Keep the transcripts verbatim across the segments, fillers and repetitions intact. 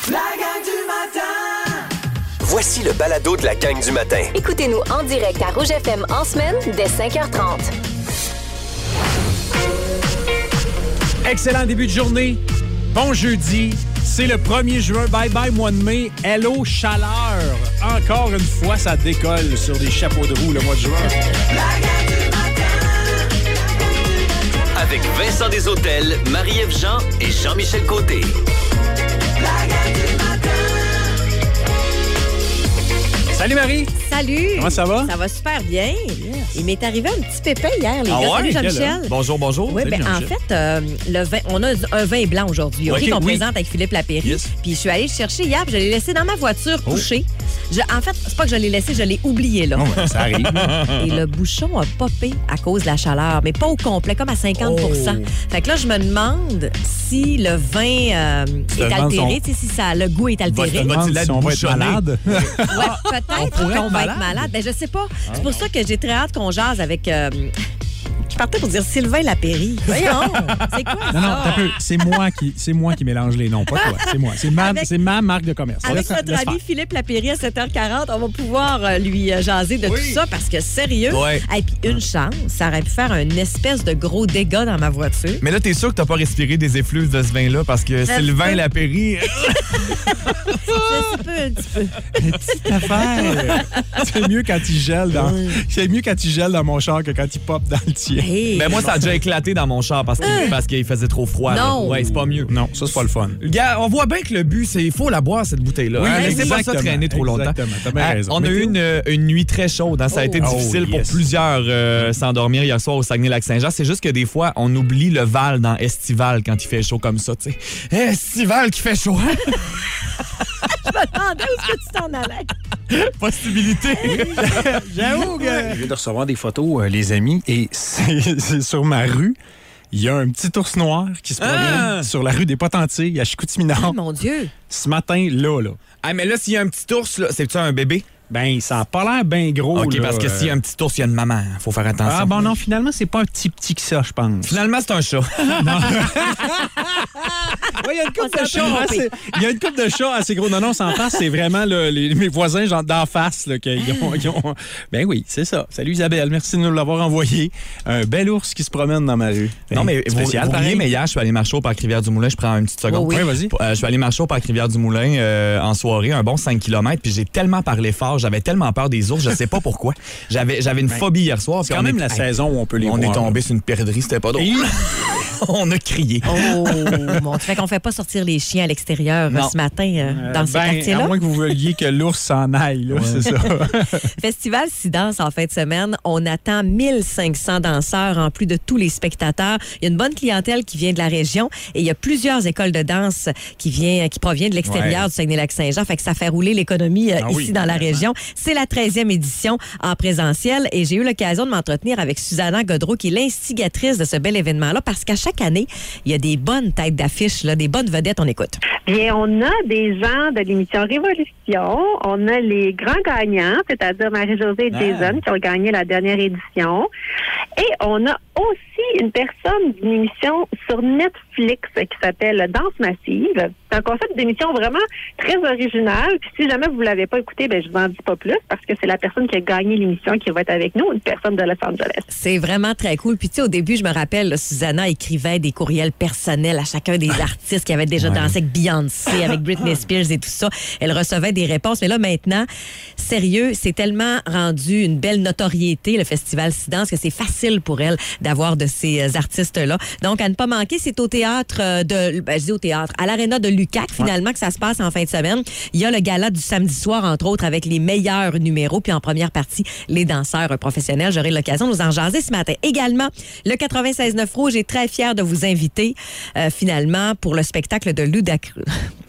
La gang du matin! Voici le balado de la gang du matin. Écoutez-nous en direct à Rouge F M en semaine dès cinq heures trente. Excellent début de journée. Bon jeudi. C'est le premier juin. Bye-bye, mois de mai. Hello, chaleur. Encore une fois, ça décolle sur des chapeaux de roue le mois de juin. La gang du matin! Avec Vincent Desautels, Marie-Ève Jean et Jean-Michel Côté. La gang du matin! Salut Marie. Salut! Comment ça va? Ça va super bien. Yes. Il m'est arrivé un petit pépin hier, les ah gars. Ouais? Salut Jean-Michel. Bonjour, bonjour. Oui, ben, en fait, euh, le vin, on a un vin blanc aujourd'hui, okay, Okay, qu'on oui. présente avec Philippe Lapéry. Yes. Puis je suis allée le chercher hier, puis je l'ai laissé dans ma voiture Oh. couché. Je, en fait, c'est pas que je l'ai laissé, je l'ai oublié là. Oh, ben, ça arrive. Et le bouchon a popé à cause de la chaleur, mais pas au complet, comme à cinquante pour cent. Oh. Fait que là, je me demande si le vin euh, te est demandes altéré, son- tu sais, si ça, le goût est altéré. Votre- votre- Si on va être bouchonné. malade. Ouais, peut-être pourrait qu'on être va malade. être malade. Ben, je sais pas. C'est pour ça que j'ai très hâte qu'on jase avec... euh, je partais pour dire Sylvain Lapéry. Voyons, c'est quoi ça? Non, non, t'as peu. C'est moi qui, c'est moi qui mélange les noms, pas toi. C'est moi. C'est ma, Avec- c'est ma marque de commerce. Avec Laisse- notre laisse ami faire. Philippe Lapéry à sept heures quarante, on va pouvoir euh, lui euh, jaser de tout ça parce que sérieux. Ouais. Et puis une chance, ça aurait pu faire un espèce de gros dégât dans ma voiture. Mais là, t'es sûr que t'as pas respiré des effluves de ce vin-là parce que Sylvain peux. Lapéry... Ça se peut un petit peu. Une petite affaire. C'est mieux quand il gèle dans. C'est mieux quand il gèle dans mon char que quand il pop dans le tien. Hey. Ben moi, ça a déjà éclaté dans mon char parce qu'il parce qu'il faisait trop froid. là. Non. Ouais, c'est pas mieux. Non, ça c'est pas le fun. Gars, on voit bien que le but, c'est il faut la boire, cette bouteille-là. Oui, Hein, laissez pas ça exactement, traîner trop longtemps. exactement, t'as bien Ah, raison. on a eu Météo. une, euh, une nuit très chaude. Hein. Ça a été Oh, difficile yes. pour plusieurs euh, s'endormir hier soir au Saguenay-Lac-Saint-Jean. C'est juste que des fois, on oublie le Val dans Estival quand il fait chaud comme ça. Tu sais, Estival qui fait chaud. Attendez, où est-ce que tu t'en allais? Possibilité. J'avoue que. Je viens de recevoir des photos, euh, les amis, et c'est c'est sur ma rue. Il y a un petit ours noir qui se promène Ah! sur la rue des Potantilles à Chicoutimi-Nord. Oh, mon Dieu. Ce matin, là, là. Ah, mais là, s'il y a un petit ours, là, c'est-tu un bébé? Ben, ça a pas l'air bien gros. OK, là, parce que euh. s'il y a un petit ours, il y a une maman. Faut faire attention. Ah, bon, non, finalement, c'est pas un petit petit que ça, je pense. Finalement, c'est un chat. Ouais, il y a une couple On de s'est chats trompé. assez... Il y a une couple de chats assez gros. Non, non, c'est en face, c'est vraiment là, les, mes voisins genre d'en face là, qui ont, qui ont... Ben oui, c'est ça. Salut Isabelle, merci de nous l'avoir envoyé. Un bel ours qui se promène dans ma rue. Non, mais vous, spécial, vous pareil. riez, mais hier, je suis allé marcher au Parc Rivière-du-Moulin. Je prends une petite seconde. Oui, oui. Ouais, vas-y. Euh, je suis allé marcher au Parc Rivière-du-Moulin euh, en soirée, un bon cinq kilomètres, puis j'ai tellement parlé fort, j'avais tellement peur des ours, je sais pas pourquoi. J'avais j'avais une phobie hier soir. C'est puis quand on même est- la saison où on peut les On voir. est tombé sur une perdrix, c'était pas drôle. Et- On a crié. Oh, bon, tu fais qu'on fait pas sortir les chiens à l'extérieur euh, Non. ce matin euh, dans Euh, ces ben, quartiers-là. à moins que vous vouliez que l'ours s'en aille, là, c'est ça. Festival Sidance en fin de semaine. On attend mille cinq cents danseurs en plus de tous les spectateurs. Il y a une bonne clientèle qui vient de la région et il y a plusieurs écoles de danse qui, vient, qui proviennent de l'extérieur Ouais. du Saguenay-Lac-Saint-Jean. Fait que ça fait rouler l'économie euh, Ah ici oui, dans la vraiment. région. C'est la treizième édition en présentiel et j'ai eu l'occasion de m'entretenir avec Susanna Godreau qui est l'instigatrice de ce bel événement-là parce qu'à chaque année, il y a des bonnes têtes d'affiche, là, des bonnes vedettes. On écoute. Bien, on a des gens de l'émission Révolution. On a les grands gagnants, c'est-à-dire Marie-Josée et Jason, qui ont gagné la dernière édition. Et on a aussi une personne d'une émission sur Netflix qui s'appelle Danse Massive. C'est un concept d'émission vraiment très original. Puis si jamais vous ne l'avez pas écouté, ben je vous en dis pas plus parce que c'est la personne qui a gagné l'émission qui va être avec nous, une personne de Los Angeles. C'est vraiment très cool. Puis, tu sais, au début, je me rappelle, là, Susanna écrivait des courriels personnels à chacun des artistes qui avaient déjà dansé avec Beyoncé, avec Britney Spears et tout ça. Elle recevait des réponses. Mais là, maintenant, sérieux, c'est tellement rendu une belle notoriété, le Festival Sidance, que c'est facile pour elle d'avoir de ces euh, artistes-là. Donc, à ne pas manquer, c'est au théâtre euh, de... Ben, je dis au théâtre, à l'Aréna de Lucac, finalement, que ça se passe en fin de semaine. Il y a le gala du samedi soir, entre autres, avec les meilleurs numéros. Puis, en première partie, les danseurs professionnels. J'aurai l'occasion de vous en jaser ce matin. Également, le quatre-vingt-seize neuf Rouge est très fier de vous inviter, euh, finalement, pour le spectacle de Ludacris.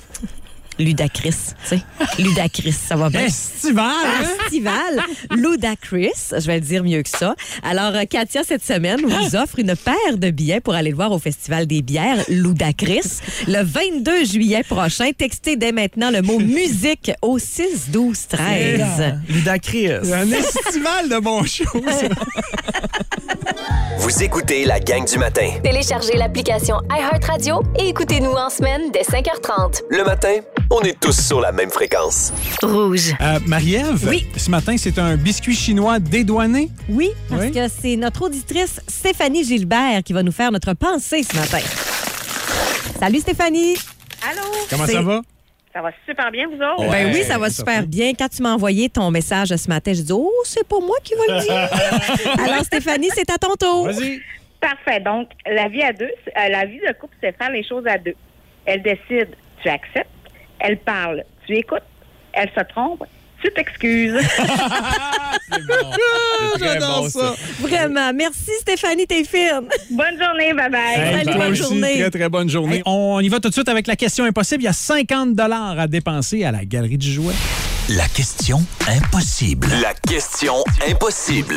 Ludacris, tu sais. Ludacris, ça va bien. Festival! hein? Festival Ludacris, je vais le dire mieux que ça. Alors, euh, Katia, cette semaine, vous offre une paire de billets pour aller le voir au Festival des bières Ludacris le vingt-deux juillet prochain. Textez dès maintenant le mot musique au six douze treize. Ludacris. C'est un festival de bon show, ça. Vous écoutez la gang du matin. Téléchargez l'application iHeartRadio et écoutez-nous en semaine dès cinq heures trente. Le matin, on est tous sur la même fréquence. Rouge. Euh, Marie-Ève, Oui. ce matin, c'est un biscuit chinois dédouané. Oui, parce Oui. que c'est notre auditrice Stéphanie Gilbert qui va nous faire notre pensée ce matin. Salut Stéphanie! Allô? Comment C'est- ça va? Ça va super bien, vous autres? Ben Ouais, oui, ça va ça super fait. bien. Quand tu m'as envoyé ton message ce matin, j'ai dit « Oh, c'est pas moi qui va le dire! » Alors Stéphanie, c'est à ton tour. Vas-y. Parfait. Donc, la vie à deux, c'est- euh, la vie de couple, c'est faire les choses à deux. Elle décide, tu acceptes. Elle parle, tu écoutes. Elle se trompe, tu t'excuses. C'est bon. C'est très J'adore bon, ça. Vraiment. Merci Stéphanie, t'es fine. Bonne journée, bye-bye. Hey, Salut, toi bonne aussi, journée. Très, très bonne journée. On y va tout de suite avec la question impossible. Il y a cinquante dollars à dépenser à la Galerie du Jouet. La question impossible. La question impossible.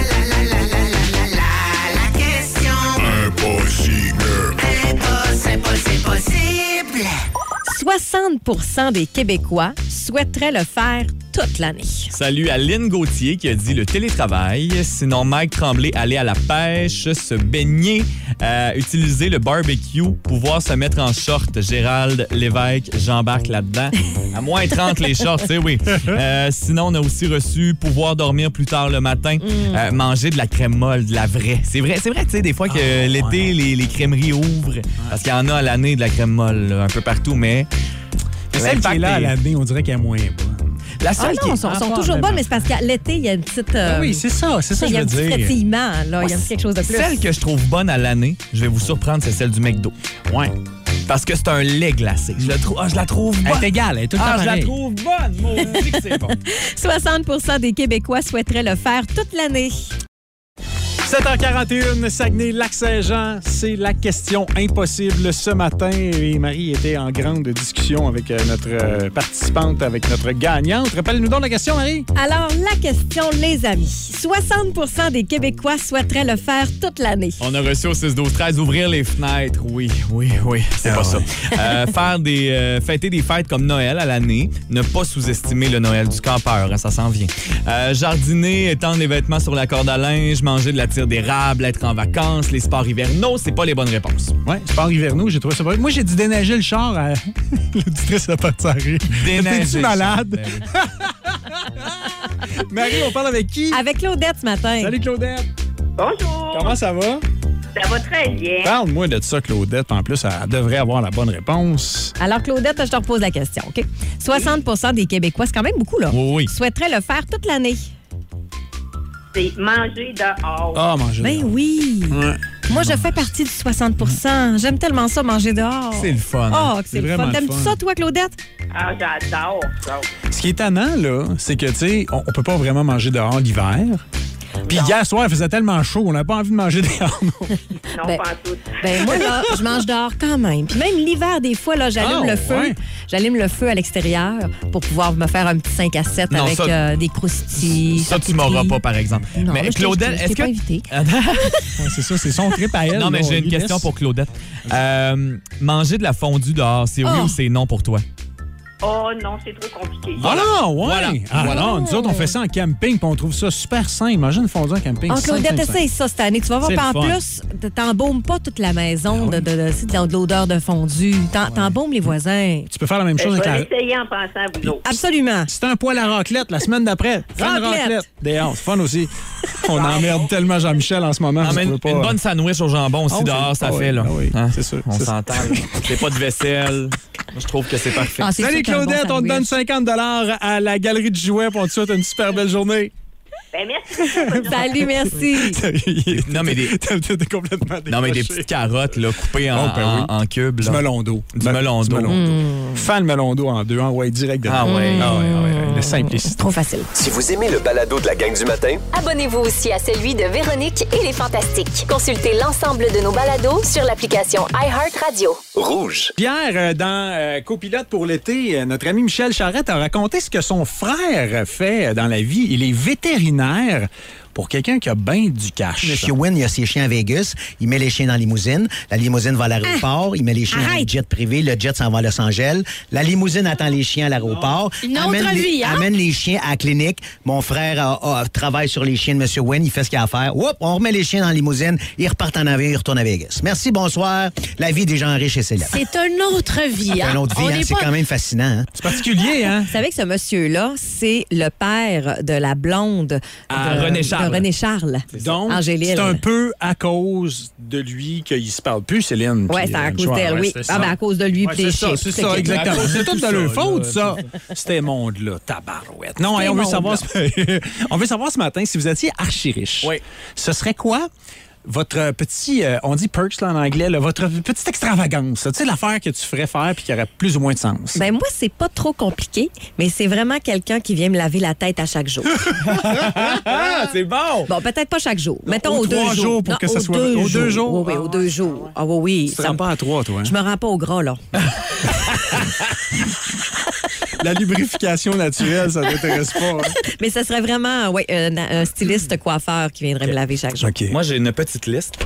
soixante pour cent des Québécois souhaiteraient le faire toute l'année. Salut à Lynn Gauthier qui a dit le télétravail. Sinon, Mike Tremblay, aller à la pêche, se baigner, euh, utiliser le barbecue, pouvoir se mettre en short. Gérald Lévesque, j'embarque là-dedans. À moins trente les shorts, tu sais, oui. Euh, sinon, on a aussi reçu pouvoir dormir plus tard le matin, euh, manger de la crème molle, de la vraie. C'est vrai, c'est vrai, tu sais, des fois que l'été, les, les crèmeries ouvrent, parce qu'il y en a à l'année de la crème molle, là, un peu partout, mais... Mais celle qui est l'impact là à est- l'année, on dirait qu'elle est moins bonne. La Ah seule qui non, est- ils sont, Ah, sont pas toujours même bonnes, mais c'est parce qu'à l'été, il y a une petite... euh, Ah oui, c'est ça, c'est ça que il y je a veux un petit dire. frétillement, là. Il y a un petit quelque chose de plus. Celle que je trouve bonne à l'année, je vais vous surprendre, c'est celle du McDo. Ouais. Parce que c'est un lait glacé. Je, le trou- ah, je la trouve bonne. Elle est égale, elle est tout le Ah, temps je la pareille. trouve bonne. Maudit que c'est bon. soixante pour cent des Québécois souhaiteraient le faire toute l'année. sept heures quarante et un, Saguenay-Lac-Saint-Jean, c'est la question impossible ce matin. Et Marie était en grande discussion avec euh, notre euh, participante, avec notre gagnante. Rappelle-nous donc la question, Marie. Alors, la question, les amis. soixante pour cent des Québécois souhaiteraient le faire toute l'année. On a reçu au six douze treize ouvrir les fenêtres. Oui, oui, oui. C'est Ah pas ouais. ça. Euh, faire des, euh, fêter des fêtes comme Noël à l'année. Ne pas sous-estimer le Noël du campeur. Hein, ça s'en vient. Euh, jardiner, étendre les vêtements sur la corde à linge, manger de la tire d'érable, être en vacances, les sports hivernaux, c'est pas les bonnes réponses. Oui, sport hivernaux, j'ai trouvé ça vrai. Moi, j'ai dit déneiger le char à l'auditrice à Patsari. Déneiger. T'es-tu malade? Ben oui. Marie, on parle avec qui? Avec Claudette ce matin. Salut, Claudette. Bonjour. Comment ça va? Ça va très bien. Parle-moi de ça, Claudette. En plus, elle devrait avoir la bonne réponse. Alors, Claudette, je te repose la question, OK? soixante pour cent des Québécois, c'est quand même beaucoup, là. Oui, oui. Souhaiteraient le faire toute l'année. C'est manger dehors. Ah, manger. Ben oui. Ouais. Moi, je fais partie du soixante pour cent. J'aime tellement ça, manger dehors. C'est le fun. hein. Oh, que c'est C'est le fun. vraiment le T'aimes-tu fun. ça, toi, Claudette? Ah, j'adore ça. Ce qui est tannant, là, c'est que, tu sais, on, on peut pas vraiment manger dehors l'hiver. Puis hier soir, il faisait tellement chaud, on n'a pas envie de manger dehors. non. Non, Ben- pas en tout. Ben moi, là, je mange dehors quand même. Puis même l'hiver, des fois, là, j'allume Ah, le feu. ouais. J'allume le feu à l'extérieur pour pouvoir me faire un petit cinq à sept Non, avec ça- euh, des croustilles. Ça, tu charcuteries. m'auras pas, par exemple. Non, mais là, je t'ai- Claudette, je t'ai est-ce pas que... invité. Ouais, c'est ça, c'est son trip à elle. Non, mais là, j'ai on une lui question laisse. pour Claudette. Euh, manger de la fondue dehors, c'est oui Oh. ou c'est non pour toi? Oh non, c'est trop compliqué. Ah non, ouais. Voilà. Ah Voilà. non, nous autres, on fait ça en camping, puis on trouve ça super simple. Imagine une fondue en camping. Oh, simple, Claudette, simple, simple. essaye ça cette année. Tu vas voir, C'est puis en le fun. plus, t'embaumes pas toute la maison Ah de, de, de, tu sais, de l'odeur de fondue. T'en- T'embaumes les voisins. Tu peux faire la même Ben, chose je avec vais la... l'essayer en pensant à vous autres. Absolument. C'est un poêle à raclette la semaine d'après. Fais une Raclette. raclette. Dehors, c'est fun aussi. On emmerde tellement Jean-Michel en ce moment. Non, je mais une, peux pas- une bonne sandwich au jambon aussi Ah, dehors, c'est- ça ah oui, fait, là. ah oui, Hein? c'est sûr, On c'est s'entend. là. C'est pas de vaisselle. Moi, je trouve que c'est parfait. Ah, c'est Salut sûr qu'un bon Claudette, on te sandwich. donne cinquante dollars à la Galerie du Jouet, puis on te souhaite une super belle journée. Ben, merci beaucoup. Salut, merci. Non, mais des- T'es t'es complètement Non, mais des décroché. petites carottes là, coupées en, Oh, ben oui. en, en cubes. Du là. melon d'eau. Du melon d'eau. Fan le melon d'eau en deux, hein, ouais, direct dedans. Ah ouais. Ah ouais, ah ouais, le simplicité. Trop facile. Si vous aimez le balado de la gang du matin, Abonnez-vous aussi à celui de Véronique et les Fantastiques. Consultez l'ensemble de nos balados sur l'application iHeartRadio. rouge. Pierre, euh, dans euh, Copilote pour l'été, euh, notre ami Michel Charette a raconté ce que son frère fait dans la vie. Il est vétérinaire. pour quelqu'un qui a bien du cash. Monsieur Wynn, il a ses chiens à Vegas. Il met les chiens dans la limousine. La limousine va à l'aéroport. Ah, il met les chiens dans le arrête. jet privé. Le jet s'en va à Los Angeles. La limousine attend les chiens à l'aéroport. Une autre amène, les, vie, hein? amène les chiens à la clinique. Mon frère a- a- travaille sur les chiens de Monsieur Wynn. Il fait ce qu'il a à faire. Oups, on remet les chiens dans la limousine. Ils repartent en avion. Ils retournent à Vegas. Merci, bonsoir. La vie des gens riches et célèbres. C'est une autre vie. C'est Hein? une autre vie, On hein? n'est C'est pas- quand même fascinant. Hein? C'est particulier, hein? Vous savez que ce monsieur-là, c'est le père de la blonde Ah, de, René Charles. de René Charles. Donc, Angéline. c'est un peu à cause de lui qu'il se parle plus, Céline. Oui, puis, c'est à euh, cause Joël. d'elle, Ouais, oui. c'était Ah, ça. ben à cause de lui Ouais, puis des c'est ça, chiens. c'est tout ça, le kit. exactement. Ouais, C'est tout tout de ça, leur là, faute, c'est ça. C'était monde-là, tabarouette. Non, C'était hey, on, veut monde, savoir, là. ce- on veut savoir ce matin si vous étiez archi-riche. Oui. Ce serait quoi votre petit, euh, on dit perks là, en anglais, là, votre petite extravagance? là. Tu sais, l'affaire que tu ferais faire puis qui aurait plus ou moins de sens. Ben moi, c'est pas trop compliqué, mais c'est vraiment quelqu'un qui vient me laver la tête à chaque jour. Ah, c'est bon! Bon, peut-être pas chaque jour. Mettons aux aux deux trois jours. jours pour que aux ça soit- deux aux deux jours? Oui, oui, aux deux jours. Ah oui, oui. Tu te ça rends me- pas à trois, toi. Hein? Je me rends pas au gras, là. La lubrification naturelle, ça t'intéresse pas. Hein? Mais ce serait vraiment ouais, un, un styliste coiffeur qui viendrait me laver chaque jour. OK. Moi, j'ai une petite liste.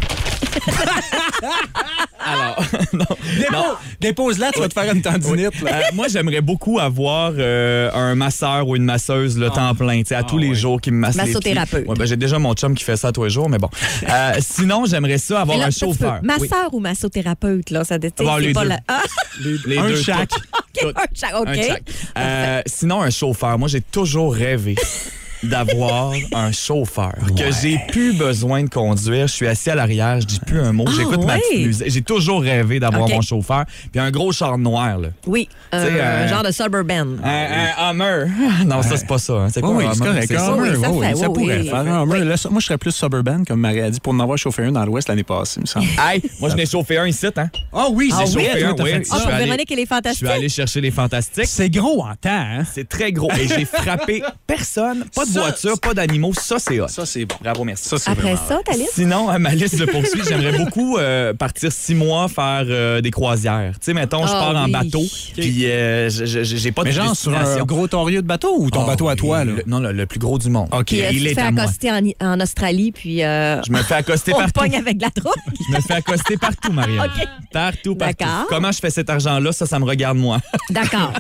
Alors, non, non. Dépose-la, tu vas te faire une tendinite. Là. Euh, moi, j'aimerais beaucoup avoir euh, un masseur ou une masseuse le temps plein, tu sais, à tous les ouais. jours qui me masse les pieds. Massothérapeute. Ouais, ben, j'ai déjà mon chum qui fait ça tous les jours, mais bon. Euh, sinon, j'aimerais ça avoir Mais là, un petit peu, chauffeur. Oui. Masseur ou massothérapeute, là, ça déteste. Avoir les pas deux. la... Ah, Les un deux, chaque. tout. OK, un chaque, OK. Un chaque. Euh, sinon, un chauffeur. Moi, j'ai toujours rêvé d'avoir un chauffeur que j'ai plus besoin de conduire. Je suis assis à l'arrière, je dis plus un mot, Ah, j'écoute ma ouais. petite musique. J'ai toujours rêvé d'avoir OK. mon chauffeur. Puis un gros char noir, là. Oui, un, Tu sais, euh, un genre de suburban. Un, un Hummer. Non, ça, c'est pas ça. hein. C'est quoi Oui, un oui, c'est Hummer? correct. C'est Un ça. Hummer, oui, ça oui, fait, ça oui, pourrait oui. faire un Hummer. Là, ça- moi, je serais plus suburban, comme Marie a dit, pour en avoir chauffé un dans l'Ouest l'année passée, il me semble. Hey, moi, je n'ai chauffé un ici, hein. Ah oui, Ah c'est oui? sûr. Chauffé un, toi, t'as oui. fait Je Ah, ça. suis pour allé- Véronique et les Je Fantastiques. suis allé chercher les fantastiques. C'est gros en temps, hein? C'est très gros. Et j'ai frappé personne. Pas de Ça, voiture, pas d'animaux. Ça, c'est hot. Ça, c'est bon. Bravo, merci. Ça, c'est Après vraiment- ça, ta liste? Sinon, à ma liste de poursuites, j'aimerais beaucoup euh, partir six mois faire euh, des croisières. Tu sais, mettons, je Ah pars en oui. bateau, puis euh, je- je- j'ai pas Mais de genre sur destination. un gros torieux de bateau ou ton Ah, bateau à oui, toi, là? le- non, le, le plus gros du monde. OK. Puis, euh, il tu te est fais à moi. accoster en, en Australie, puis euh, Je me fais accoster on partout. pogne avec de la drogue. Je me fais accoster partout, Marianne. OK. Partout, partout. D'accord. Comment je fais cet argent-là, ça, ça me regarde moi. D'accord.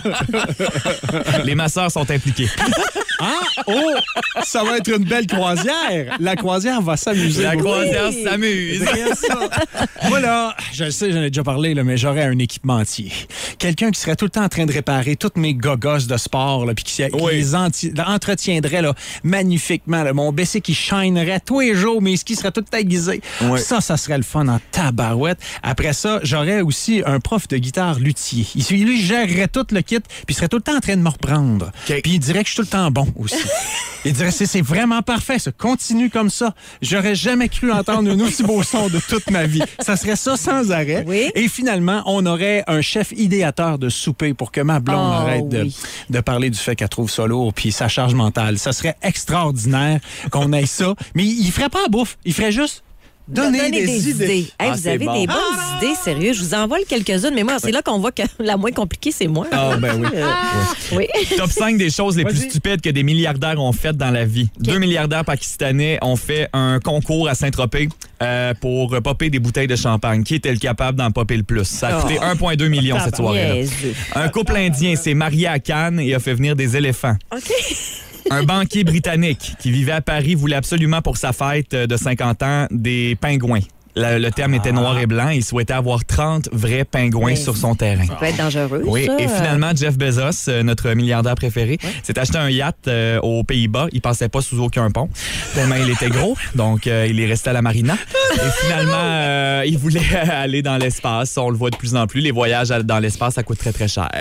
Les masseurs sont impliqués. Ah! Oh! Ça va être une belle croisière. La croisière va s'amuser. La beaucoup. croisière s'amuse. Rien ça. Moi, là, je le sais, j'en ai déjà parlé, là, mais j'aurais un équipementier. Quelqu'un qui serait tout le temps en train de réparer toutes mes gogos de sport, là, puis qui, qui Oui. les anti- entretiendrait là, magnifiquement. Là. Mon B C qui shinerait tous les jours, mes skis seraient tout aiguisés. Oui. Ça, ça serait le fun en tabarouette. Après ça, j'aurais aussi un prof de guitare luthier. Il, lui, gérerait tout le kit, puis il serait tout le temps en train de me reprendre. OK. Puis il dirait que je suis tout le temps bon aussi. Il dirait, c'est, c'est vraiment parfait, ça. Continue comme ça. J'aurais jamais cru entendre un aussi beau son de toute ma vie. Ça serait ça sans arrêt. Oui. Et finalement, on aurait un chef idéateur de souper pour que ma blonde Oh, arrête de, oui. de parler du fait qu'elle trouve ça lourd puis sa charge mentale. Ça serait extraordinaire qu'on ait ça. Mais il ferait pas la bouffe. Il ferait juste donner, Donner des, idées. Hey, Ah, vous c'est avez bon. des bonnes idées, sérieux. Je vous en vole quelques-unes, mais moi, c'est là qu'on voit que la moins compliquée, c'est moi. Ah, ben oui. Euh, oui. Top cinq des choses les plus Vas-y. stupides que des milliardaires ont faites dans la vie. Deux milliardaires pakistanais ont fait un concours à Saint-Tropez euh, pour popper des bouteilles de champagne. Qui était le capable d'en popper le plus? Ça a coûté un virgule deux million cette soirée-là. Niaiseux. Un couple indien s'est marié à Cannes et a fait venir des éléphants. OK. Un banquier britannique qui vivait à Paris voulait absolument pour sa fête de cinquante ans des pingouins. Le, le terme était noir et blanc. Il souhaitait avoir trente vrais pingouins Mais sur son terrain. Ça peut être dangereux, Oui, ça. et finalement, Jeff Bezos, euh, notre milliardaire préféré, s'est acheté un yacht euh, aux Pays-Bas. Il passait pas sous aucun pont, tellement il était gros. Donc, euh, il est resté à la marina. Et finalement, euh, il voulait aller dans l'espace. On le voit de plus en plus. Les voyages à- dans l'espace, ça coûte très, très cher.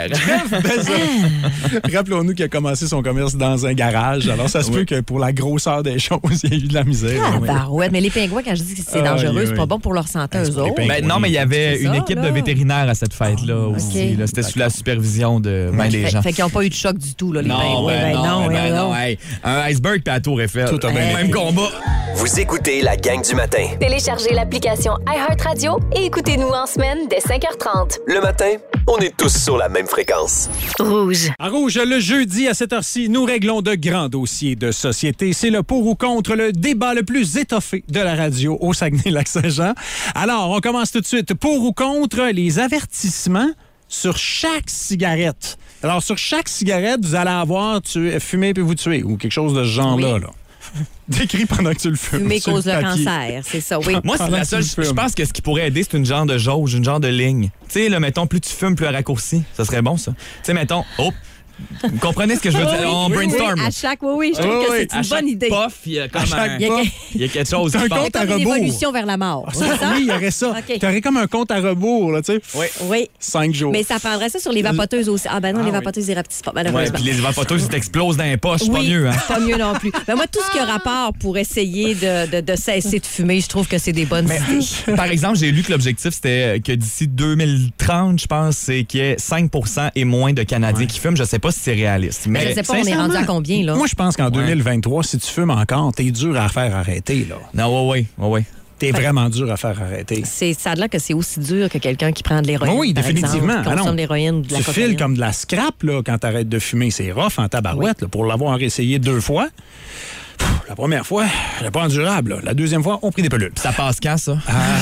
Rappelons-nous qu'il a commencé son commerce dans un garage. Alors, ça se peut que pour la grosseur des choses, il y a eu de la misère. Ah, Oui. barouette. Mais les pingouins, quand je dis que c'est Aïe, dangereux, c'est aïe. pas bon pour leur santé, C'est eux pour les autres. pingouins. Ben, non, mais il y avait C'est une ça, équipe là. de vétérinaires à cette fête-là aussi. OK. là. C'était sous la supervision de ben, des Fait, gens. fait qu'ils n'ont pas eu de choc du tout, là, les Non, pingouins. ben, non, ben, voyons non, donc. hey. Un iceberg puis la tour Eiffel. Tout a bien Même été. combat. Vous écoutez la gang du matin. Téléchargez l'application iHeartRadio et écoutez-nous en semaine dès cinq heures trente. Le matin, on est tous sur la même fréquence. Rouge. À Rouge, le jeudi à cette heure-ci, nous réglons de grands dossiers de société. C'est le pour ou contre le débat le plus étoffé de la radio au Saguenay-Lac-Saint-Jean. Alors, on commence tout de suite. Pour ou contre les avertissements sur chaque cigarette. Alors, sur chaque cigarette, vous allez avoir tuer, fumer puis vous tuer ou quelque chose de ce genre-là. Oui. Là. Décrit pendant que tu le fumes. Fumer sur cause le papier. cancer, c'est ça, oui. Moi, c'est Pendant la que seule. tu Je fumes. pense que ce qui pourrait aider, c'est une genre de jauge, une genre de ligne. Tu sais, là, mettons, plus tu fumes, plus le raccourci. Ça serait bon, ça. Tu sais, mettons, oh, vous comprenez ce que je veux dire? On brainstorm. Oui, à chaque, oui, oui, je trouve Oui, que oui. c'est À une chaque bonne idée. puff, il y a comme À chaque un- Il y a, puff. il y a quelque chose T'as qui un passe. compte à comme une rebours. évolution vers la mort. Ça, c'est ça? oui, il y aurait ça. OK. Tu aurais comme un compte à rebours, là, tu sais. Oui. Oui. Cinq jours. Mais ça prendrait ça sur les vapoteuses aussi. Ah ben non, Ah les oui. vapoteuses, ils rapetissent pas, Ouais, malheureusement. puis les vapoteuses, ils t'explosent dans les poches, c'est pas Oui, mieux, hein? pas mieux non plus. Mais moi, tout ce qui a rapport pour essayer de, de, de cesser de fumer, je trouve que c'est des bonnes idées. Par exemple, j'ai lu que l'objectif, c'était que d'ici deux mille trente, je pense, c'est qu'il y ait cinq pour cent et moins de Canadiens qui fument. Je sais pas si c'est réaliste. Mais Mais je sais pas, on est rendu à combien, là? Moi, je pense qu'en deux mille vingt-trois, si tu fumes encore, t'es dur à faire arrêter, là. non, ouais, ouais, ouais, ouais. T'es vraiment dur à faire arrêter. C'est, ça a l'air que c'est aussi dur que quelqu'un qui prend de l'héroïne. Oui, par définitivement. exemple, qui Ah non. consomme de l'héroïne ou de la Tu cocaïne. files comme de la scrap, là, quand t'arrêtes de fumer. C'est rough en tabarouette, là, pour l'avoir essayé deux fois. Pff, La première fois, elle pas endurable. là. La deuxième fois, on prit des pelules. Ça passe quand, ça?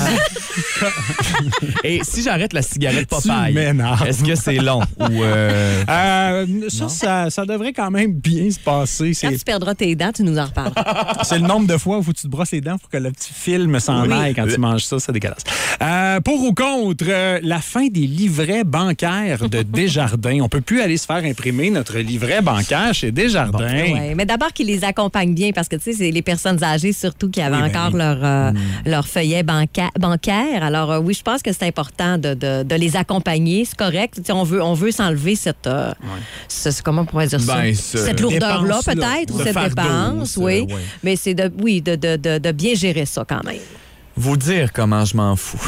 Et si j'arrête la cigarette Tu Popeye, m'énerves. est-ce que c'est long? Ou euh... Euh, ça, ça, ça devrait quand même bien se passer. Quand C'est, tu perdras tes dents, tu nous en reparleras. c'est le nombre de fois où faut que tu te brosses les dents pour que le petit film s'en Oui. aille quand tu manges ça. C'est dégueulasse. Euh, pour ou contre euh, la fin des livrets bancaires de Desjardins. On peut plus aller se faire imprimer notre livret bancaire chez Desjardins. Ouais, mais d'abord qu'ils les accompagnent bien parce que tu sais, c'est les personnes âgées surtout qui avaient Oui, ben encore oui. leur, euh, leur feuillet banca- bancaire. Alors euh, oui, je pense que c'est important de, de, de les accompagner. C'est correct. Tu sais, on veut, on veut s'enlever cette, euh, ce- ce- comment on pourrait dire ça? Ben, ce- Cette lourdeur-là dépense-là. peut-être, ou Ce cette fardeau, dépense, ce- oui. ouais. Mais c'est de, oui, de, de, de, de bien gérer ça quand même. Vous dire comment je m'en fous.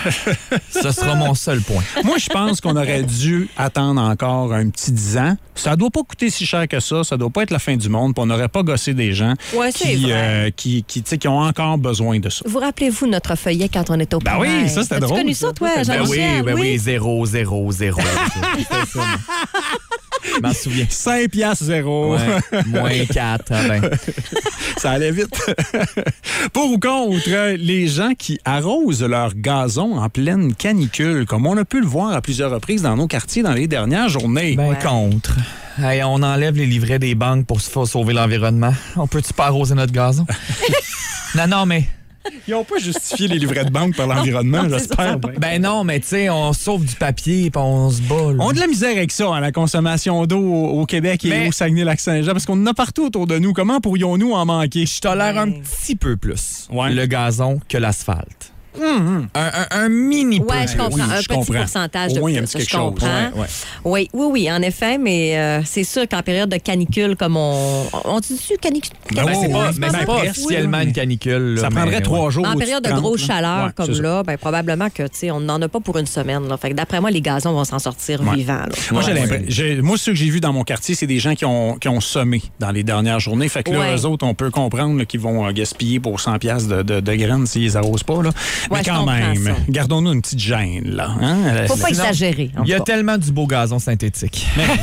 Ce sera mon seul point. Moi, je pense qu'on aurait dû attendre encore un petit dix ans. Ça doit pas coûter si cher que ça. Ça doit pas être la fin du monde. Puis on n'aurait pas gossé des gens Ouais, c'est qui, vrai. euh, qui, qui, tu sais, qui ont encore besoin de ça. Vous rappelez-vous notre feuillet quand on était au Ben primaire? oui, ça, c'était As-tu drôle, connu ça. ça, toi, Ben Ben oui, Jean-Michel? ben oui, zéro, zéro, zéro. C'était ça, moi. Je m'en souviens. cinq piastres zéro. Ouais, moins quatre. Ah ben. Ça allait vite. Pour ou contre les gens qui arrosent leur gazon en pleine canicule, comme on a pu le voir à plusieurs reprises dans nos quartiers dans les dernières journées. Ben Ouais. contre. Hey, on enlève les livrets des banques pour se faire sauver l'environnement. On peut-tu pas arroser notre gazon? non, non, mais... Ils n'ont pas justifié les livrets de banque par l'environnement, non, c'est ça, ça j'espère. a pas- bien. Ben non, mais tu sais, on sauve du papier puis on se bat. là. On a de la misère avec ça, hein, la consommation d'eau au au Québec et Mais- au Saguenay-Lac-Saint-Jean, parce qu'on en a partout autour de nous. Comment pourrions-nous en manquer? Je tolère un Ouais. petit peu plus Ouais. le gazon que l'asphalte. Un, un- un mini peu. Ouais, je comprends. oui, un je petit comprends. pourcentage Au de moins, il y a un plus, petit quelque je chose. comprends. Ouais, ouais. Oui, oui, oui, en effet, mais euh, c'est sûr qu'en période de canicule, comme on... On dit-tu canicule? Ben Ben, c'est oui, pas, oui, mais ben c'est pas presque, officiellement oui. une canicule. là, Ça mais prendrait ouais. trois jours. En au-dessus période de trente, grosse là. chaleur Ouais, comme c'est ça. là, ben, probablement que, tu sais, on n'en a pas pour une semaine. Là. Fait que d'après moi, les gazons vont s'en sortir Ouais. vivants. là. Moi, j'ai Ouais. l'impression- j'ai- moi, ceux que j'ai vus dans mon quartier, c'est des gens qui ont, qui ont semé dans les dernières journées. Fait que là, Ouais. eux autres, on peut comprendre là, qu'ils vont euh, gaspiller pour cent piastres de, de, de graines s'ils arrosent pas. Là. Mais Ouais, je quand comprends même, ça. gardons-nous une petite gêne. Là, hein? Faut pas Sinon, exagérer. en Il y a tout cas. tellement du beau gazon synthétique.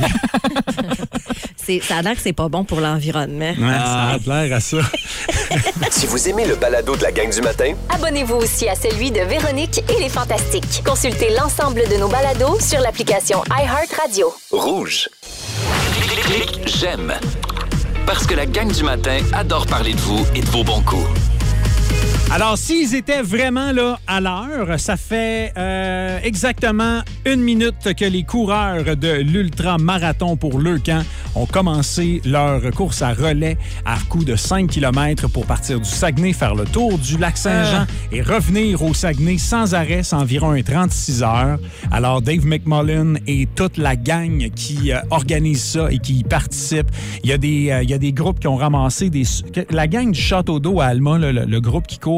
C'est- Ça a l'air que c'est pas bon pour l'environnement. Ouais, ça a l'air à ça. Si vous aimez le balado de la gang du matin, Abonnez-vous aussi à celui de Véronique et les Fantastiques. Consultez l'ensemble de nos balados sur l'application iHeartRadio. rouge. Clique j'aime. Parce que la gang du matin adore parler de vous et de vos bons coups. Alors, s'ils étaient vraiment là à l'heure, ça fait euh, exactement une minute que les coureurs de l'ultra-marathon pour Leucan ont commencé leur course à relais à coup de cinq kilomètres pour partir du Saguenay, faire le tour du lac Saint-Jean et revenir au Saguenay sans arrêt. C'est environ un trente-six heures. Alors, Dave McMullen et toute la gang qui euh, organise ça et qui y participe, il y a des, euh, il y a des groupes qui ont ramassé des... La gang du Château d'eau à Alma, là, le, le groupe qui court,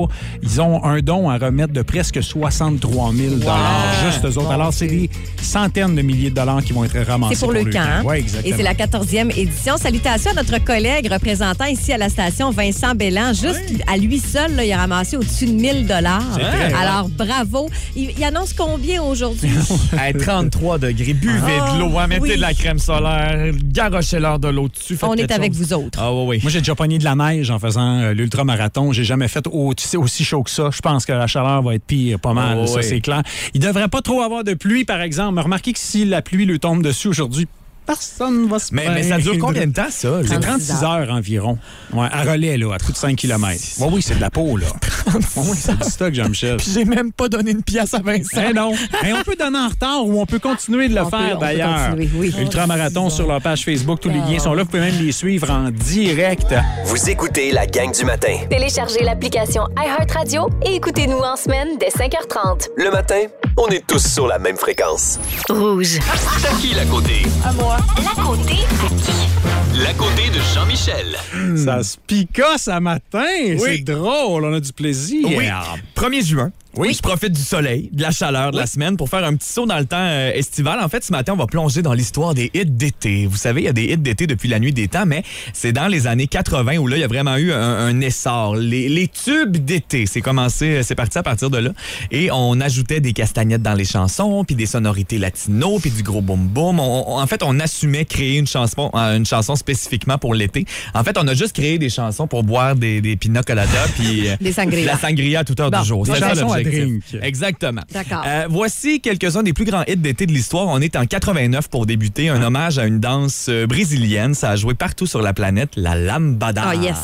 Capital. Ils ont un don à remettre de presque soixante-trois mille dollars Wow. juste eux autres. Bon, Alors, c'est des centaines de milliers de dollars qui vont être ramassés C'est pour, le camp. Hein? Oui, exactement. Et c'est la quatorzième édition. Salutations à notre collègue représentant ici à la station, Vincent Belland. Juste oui. à lui seul, là, il a ramassé au-dessus de mille dollars. Alors, bravo. Il, il annonce combien aujourd'hui? À trente-trois degrés. Buvez ah, de l'eau, hein, mettez oui. de la crème solaire, garochez-leur de l'eau dessus. On est avec chose. vous autres. Ah, oui, oui. Moi, j'ai déjà pogné de la neige en faisant euh, l'ultramarathon. J'ai jamais fait au, aussi chaud que ça. Je pense que la chaleur va être pire, pas mal. Oh, ça, oui. c'est clair. Il devrait pas trop avoir de pluie, par exemple. Remarquez que si la pluie lui tombe dessus aujourd'hui, personne va se mais, mais ça dure combien de temps, ça? C'est trente-six heures environ. Ouais, à relais, là, à coup de cinq kilomètres. Oui, oui, c'est de la peau, là. Oui, c'est du stock, Jean-Michel. Puis j'ai même pas donné une pièce à Vincent. Eh non. Et on peut donner en retard ou on peut continuer de le on faire, peut, d'ailleurs. Oui. Ultramarathon sur leur page Facebook. Tous les liens sont là. Vous pouvez même les suivre en direct. Vous écoutez la gang du matin. Téléchargez l'application iHeartRadio et écoutez-nous en semaine dès cinq heures trente. Le matin, on est tous sur la même fréquence. Rouge. C'est qui, la côté? À moi. La côté à qui? La côté de Jean-Michel. Mmh. Ça se pica ce matin. Oui. C'est drôle. On a du plaisir. Oui. premier juin. Oui. Je profite du soleil, de la chaleur de oui. la semaine pour faire un petit saut dans le temps euh, estival. En fait, ce matin, on va plonger dans l'histoire des hits d'été. Vous savez, il y a des hits d'été depuis la nuit des temps, mais c'est dans les années quatre-vingt où là, il y a vraiment eu un, un essor. Les, les tubes d'été, c'est commencé, c'est parti à partir de là. Et on ajoutait des castagnettes dans les chansons, puis des sonorités latino, puis du gros boom-boom. En fait, on assumait créer une chanson, une chanson spécifiquement pour l'été. En fait, on a juste créé des chansons pour boire des, des pina coladas, puis des sangria. la sangria à toute heure bon, du jour. C'est ça l'objectif. Exactement. D'accord. Euh, voici quelques-uns des plus grands hits d'été de l'histoire. On est en quatre-vingt-neuf pour débuter. Un hommage à une danse euh, brésilienne. Ça a joué partout sur la planète, la lambada. Oh yes.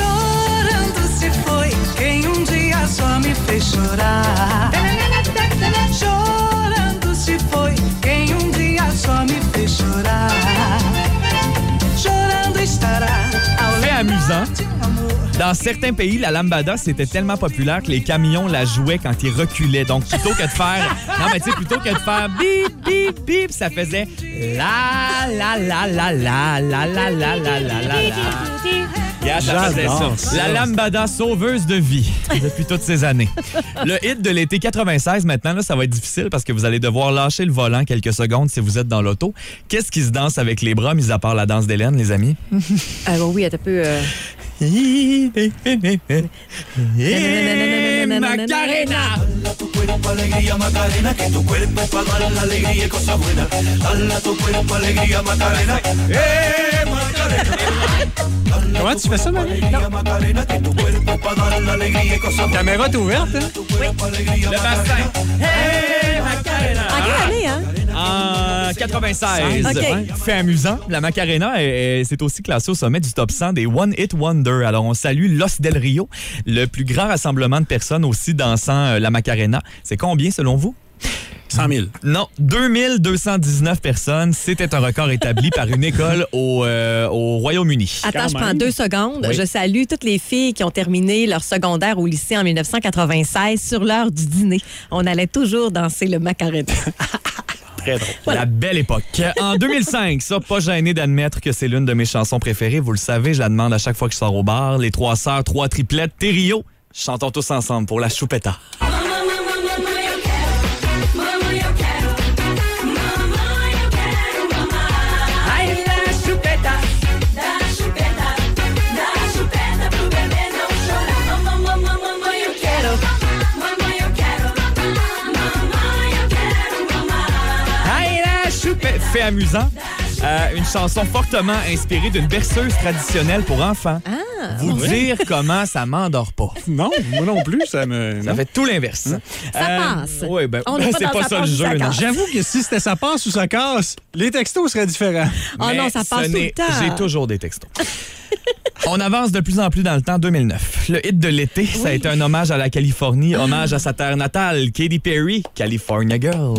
Chorando se foi quem um dia só me fez chorar. Chorando se foi quem um dia só me fez chorar. Chorando estará ao Fait amusant. lembrar de um amor. Dans certains pays, la lambada, c'était tellement populaire que les camions la jouaient quand ils reculaient. Donc, plutôt que de faire... Non, mais tu sais, plutôt que de faire bip, bip, bip, ça faisait la, la, la, la, la, la, la, la, la, la, la, la. Yeah, ça faisait ça. ça. La lambada sauveuse de vie depuis toutes ces années. Le hit de l'été quatre-vingt-seize, maintenant, là, ça va être difficile parce que vous allez devoir lâcher le volant quelques secondes si vous êtes dans l'auto. Qu'est-ce qui se danse avec les bras, mis à part la danse d'Hélène, les amis? Ah bon, oui, elle est un peu... Euh... Macarena! Tu cuerpo alegría Macarena, que tu cuerpo para dar la alegría y cosa buena. Dala tu cuerpo alegría Macarena, eh Macarena. Comment tu fais ça, Marie? Macarena, que tu cuerpo para dar la alegría y cosa buena. La caméra est ouverte, hein? Oui. Le bassin. Hey, Macarena! En quelle année, hein? En quatre-vingt-seize. OK. Fait amusant. La Macarena, est- est- c'est aussi classé au sommet du top cent des One Hit Wonder. Alors, on salue Los del Rio, le plus grand rassemblement de personnes aussi dansant euh, la Macarena. C'est combien, selon vous? cent mille. Non, deux mille deux cent dix-neuf personnes. C'était un record établi par une école au, euh, au Royaume-Uni. Attends, Quand je même. prends deux secondes. Oui. Je salue toutes les filles qui ont terminé leur secondaire au lycée en dix-neuf cent quatre-vingt-seize. Sur l'heure du dîner, on allait toujours danser le Macarena. Très drôle. La belle époque. En deux mille cinq, ça, pas gêné d'admettre que c'est l'une de mes chansons préférées. Vous le savez, je la demande à chaque fois que je sors au bar. Les trois sœurs, trois triplettes, Thériault. Chantons tous ensemble pour la choupetta. Fait amusant. Euh, une chanson fortement inspirée d'une berceuse traditionnelle pour enfants. Ah, Vous oui. dire comment ça m'endort pas. Non, moi non plus, ça me... Ça non. fait tout l'inverse. Ça passe. Oui, ben, On n'est pas c'est dans pas ça ça le passe ou jeu. ça non. casse. J'avoue que si c'était ça passe ou ça casse, les textos seraient différents. Oh Mais non, ça passe ce tout le n'est- temps. J'ai toujours des textos. On avance de plus en plus dans le temps, deux mille neuf. Le hit de l'été, ça a été un hommage à la Californie, hommage à sa terre natale, Katy Perry, California Girl.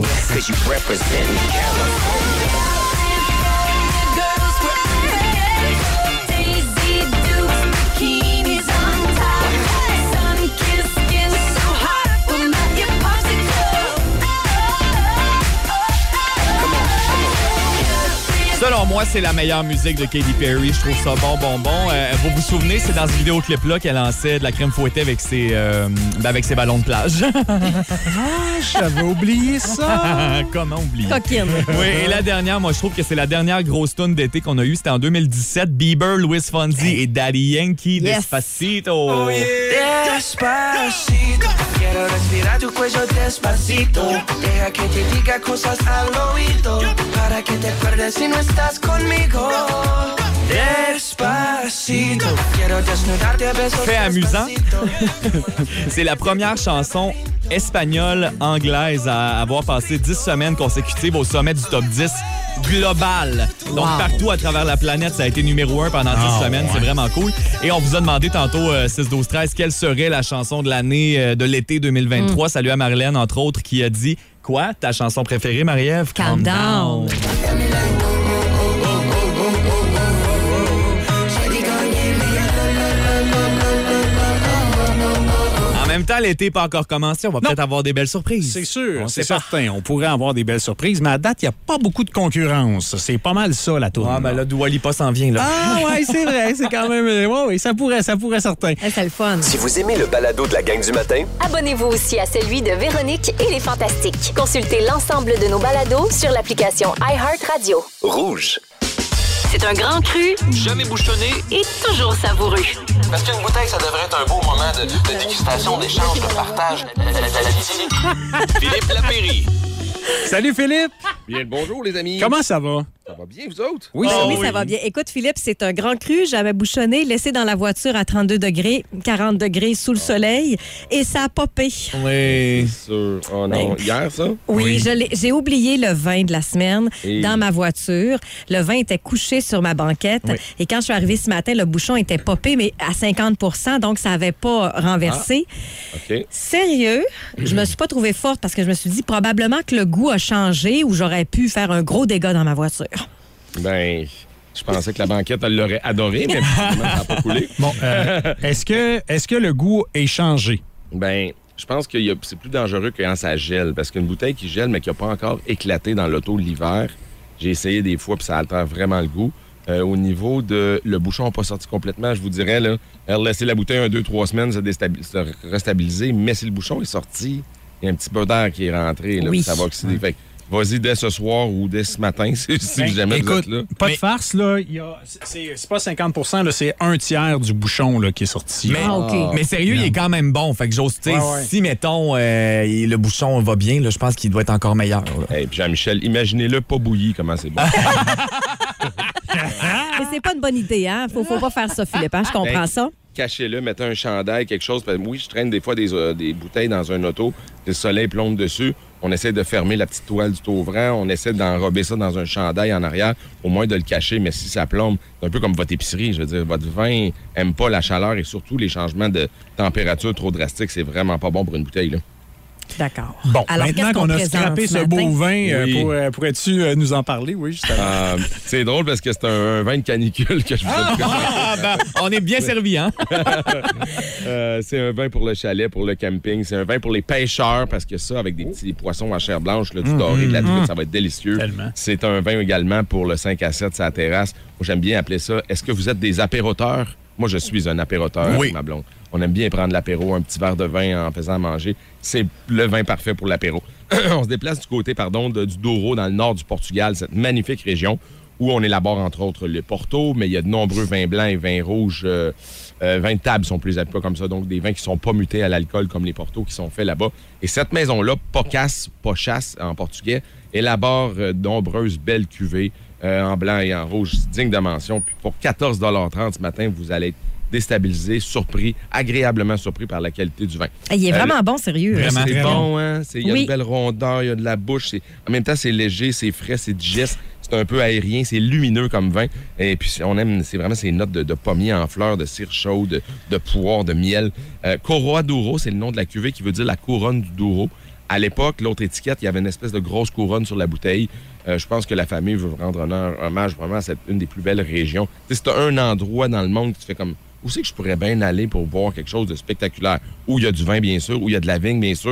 Selon moi, moi, c'est la meilleure musique de Katy Perry. Je trouve ça bon, bon, bon. Euh, vous vous souvenez, c'est dans ce vidéoclip-là qu'elle lançait de la crème fouettée avec ses, euh, ben avec ses ballons de plage. Ah, j'avais oublié ça. Comment oublier? Coquine. Oui, et la dernière, moi, je trouve que c'est la dernière grosse tune d'été qu'on a eue. C'était en deux mille dix-sept. Bieber, Luis Fonsi et Daddy Yankee. Yes. Despacito. Oh, yeah. Despacito, quiero respirar tu cuello despacito. Deja que te diga cosas al oído, para que te acuerdes si no estás conmigo. Despacito, quiero desnudarte a besos. Fait amusant. C'est la première chanson espagnole anglaise à avoir passé dix semaines consécutives au sommet du top dix global. Donc, wow. Partout à travers la planète, ça a été numéro un pendant dix oh, semaines. Ouais. C'est vraiment cool. Et on vous a demandé tantôt, euh, six douze treize, quelle serait la chanson de l'année euh, de l'été deux mille vingt-trois. Mm. Salut à Marilyn, entre autres, qui a dit quoi? Ta chanson préférée, Marie-Ève? Calm, Calm down. down. En même temps, l'été n'est pas encore commencé. On va non. peut-être avoir des belles surprises. C'est sûr, on c'est certain. On pourrait avoir des belles surprises, mais à date, il n'y a pas beaucoup de concurrence. C'est pas mal ça, la tournée. Ah, ben là, Dua Lipa s'en vient, là. Ah, ouais, c'est vrai. C'est quand même... Oui, oui, ça pourrait, ça pourrait, certain. Hey, c'est le fun. Si vous aimez le balado de la gang du matin, abonnez-vous aussi à celui de Véronique et les Fantastiques. Consultez l'ensemble de nos balados sur l'application iHeartRadio. Rouge. C'est un grand cru, jamais bouchonné et toujours savoureux. Parce qu'une bouteille, ça devrait être un beau moment de, de dégustation, d'échange, de partage, d'amitié. Philippe Lapéry. Salut Philippe! Bien le bonjour les amis. Comment ça va? Ça va bien, vous autres? Oui, oh, oui, oui, ça va bien. Écoute, Philippe, c'est un grand cru, jamais bouchonné, laissé dans la voiture à trente-deux degrés, quarante degrés sous le soleil, et ça a popé. Oui. C'est sûr. Oh non, hier, ça? Oui, oui. Je l'ai, j'ai oublié le vin de la semaine et... dans ma voiture. Le vin était couché sur ma banquette, oui. Et quand je suis arrivée ce matin, le bouchon était popé, mais à cinquante pour cent, donc ça n'avait pas renversé. Ah. OK. Sérieux, je me suis pas trouvée forte parce que je me suis dit probablement que le goût a changé ou j'aurais pu faire un gros dégât dans ma voiture. Ben, je pensais que la banquette, elle l'aurait adoré, mais ça n'a pas coulé. Bon, euh, est-ce que, est-ce que le goût est changé? Ben, je pense que y a, c'est plus dangereux que quand ça gèle, parce qu'une bouteille qui gèle, mais qui n'a pas encore éclaté dans l'auto l'hiver, j'ai essayé des fois, puis ça altère vraiment le goût. Euh, au niveau de... Le bouchon n'a pas sorti complètement, je vous dirais, là, laisser la bouteille un, deux, trois semaines, se, déstabil... se restabiliser, mais si le bouchon est sorti, il y a un petit peu d'air qui est rentré, là, oui. Ça va oxyder. Fait vas-y dès ce soir ou dès ce matin, si, si ben, jamais écoute, vous êtes là. Pas mais... de farce, là. Y a, c'est, c'est pas cinquante pour cent, là, c'est un tiers du bouchon là, qui est sorti. Mais, ah, okay. mais sérieux, non. Il est quand même bon. Fait que j'ose, tu sais, ouais, ouais. si, mettons, euh, le bouchon va bien, là, je pense qu'il doit être encore meilleur. Et hey, puis Jean-Michel, imaginez-le pas bouilli, comment c'est bon. Mais c'est pas une bonne idée, hein? Faut, faut pas faire ça, Philippe, hein? Je comprends ben, ça. Cachez-le, mettez un chandail, quelque chose. Parce que oui, je traîne des fois des, euh, des bouteilles dans un auto, le soleil plombe dessus. On essaie de fermer la petite toile du taux-ouvrant. On essaie d'enrober ça dans un chandail en arrière, au moins de le cacher. Mais si ça plombe, c'est un peu comme votre épicerie. Je veux dire, votre vin aime pas la chaleur et surtout les changements de température trop drastiques. C'est vraiment pas bon pour une bouteille, là. D'accord. Bon, alors, maintenant qu'on, qu'on a scrappé ce beau vin, oui. pour, euh, pourrais-tu euh, nous en parler? Oui, juste euh, c'est drôle parce que c'est un, un vin de canicule que je vous ai ah, ah, ben, on est bien servi, hein? euh, c'est un vin pour le chalet, pour le camping. C'est un vin pour les pêcheurs parce que ça, avec des petits poissons à chair blanche, là, du mmh, doré, de la truite, mmh. ça va être délicieux. Tellement. C'est un vin également pour le cinq à sept sur la terrasse. Moi, j'aime bien appeler ça. Est-ce que vous êtes des apéroteurs? Moi, je suis un apéroteur, oui. ma blonde. On aime bien prendre l'apéro, un petit verre de vin en faisant à manger. C'est le vin parfait pour l'apéro. On se déplace du côté, pardon, de, du Douro, dans le nord du Portugal, cette magnifique région où on élabore, entre autres, le Porto, mais il y a de nombreux vins blancs et vins rouges. Euh, euh, vins de table sont plus appelés comme ça, donc des vins qui sont pas mutés à l'alcool comme les Portos qui sont faits là-bas. Et cette maison-là, Pocas, Pochas en portugais, élabore euh, de nombreuses belles cuvées euh, en blanc et en rouge, dignes de mention. Puis pour quatorze dollars trente ce matin, vous allez être déstabilisé, surpris, agréablement surpris par la qualité du vin. Il est euh, vraiment bon, sérieux. Vraiment, c'est vraiment bon, hein? Il y a oui. une belle rondeur, il y a de la bouche. C'est... En même temps, c'est léger, c'est frais, c'est digeste. C'est un peu aérien, c'est lumineux comme vin. Et puis, on aime, c'est vraiment ces notes de, de pommier en fleurs, de cire chaude, de, de poire, de miel. Euh, Coroa Douro, c'est le nom de la cuvée qui veut dire la couronne du Douro. À l'époque, l'autre étiquette, il y avait une espèce de grosse couronne sur la bouteille. Euh, je pense que la famille veut rendre honneur, hommage vraiment à cette, une des plus belles régions. T'sais, c'est un endroit dans le monde qui te fait comme... Où c'est que je pourrais bien aller pour voir quelque chose de spectaculaire? Où il y a du vin, bien sûr, où il y a de la vigne, bien sûr,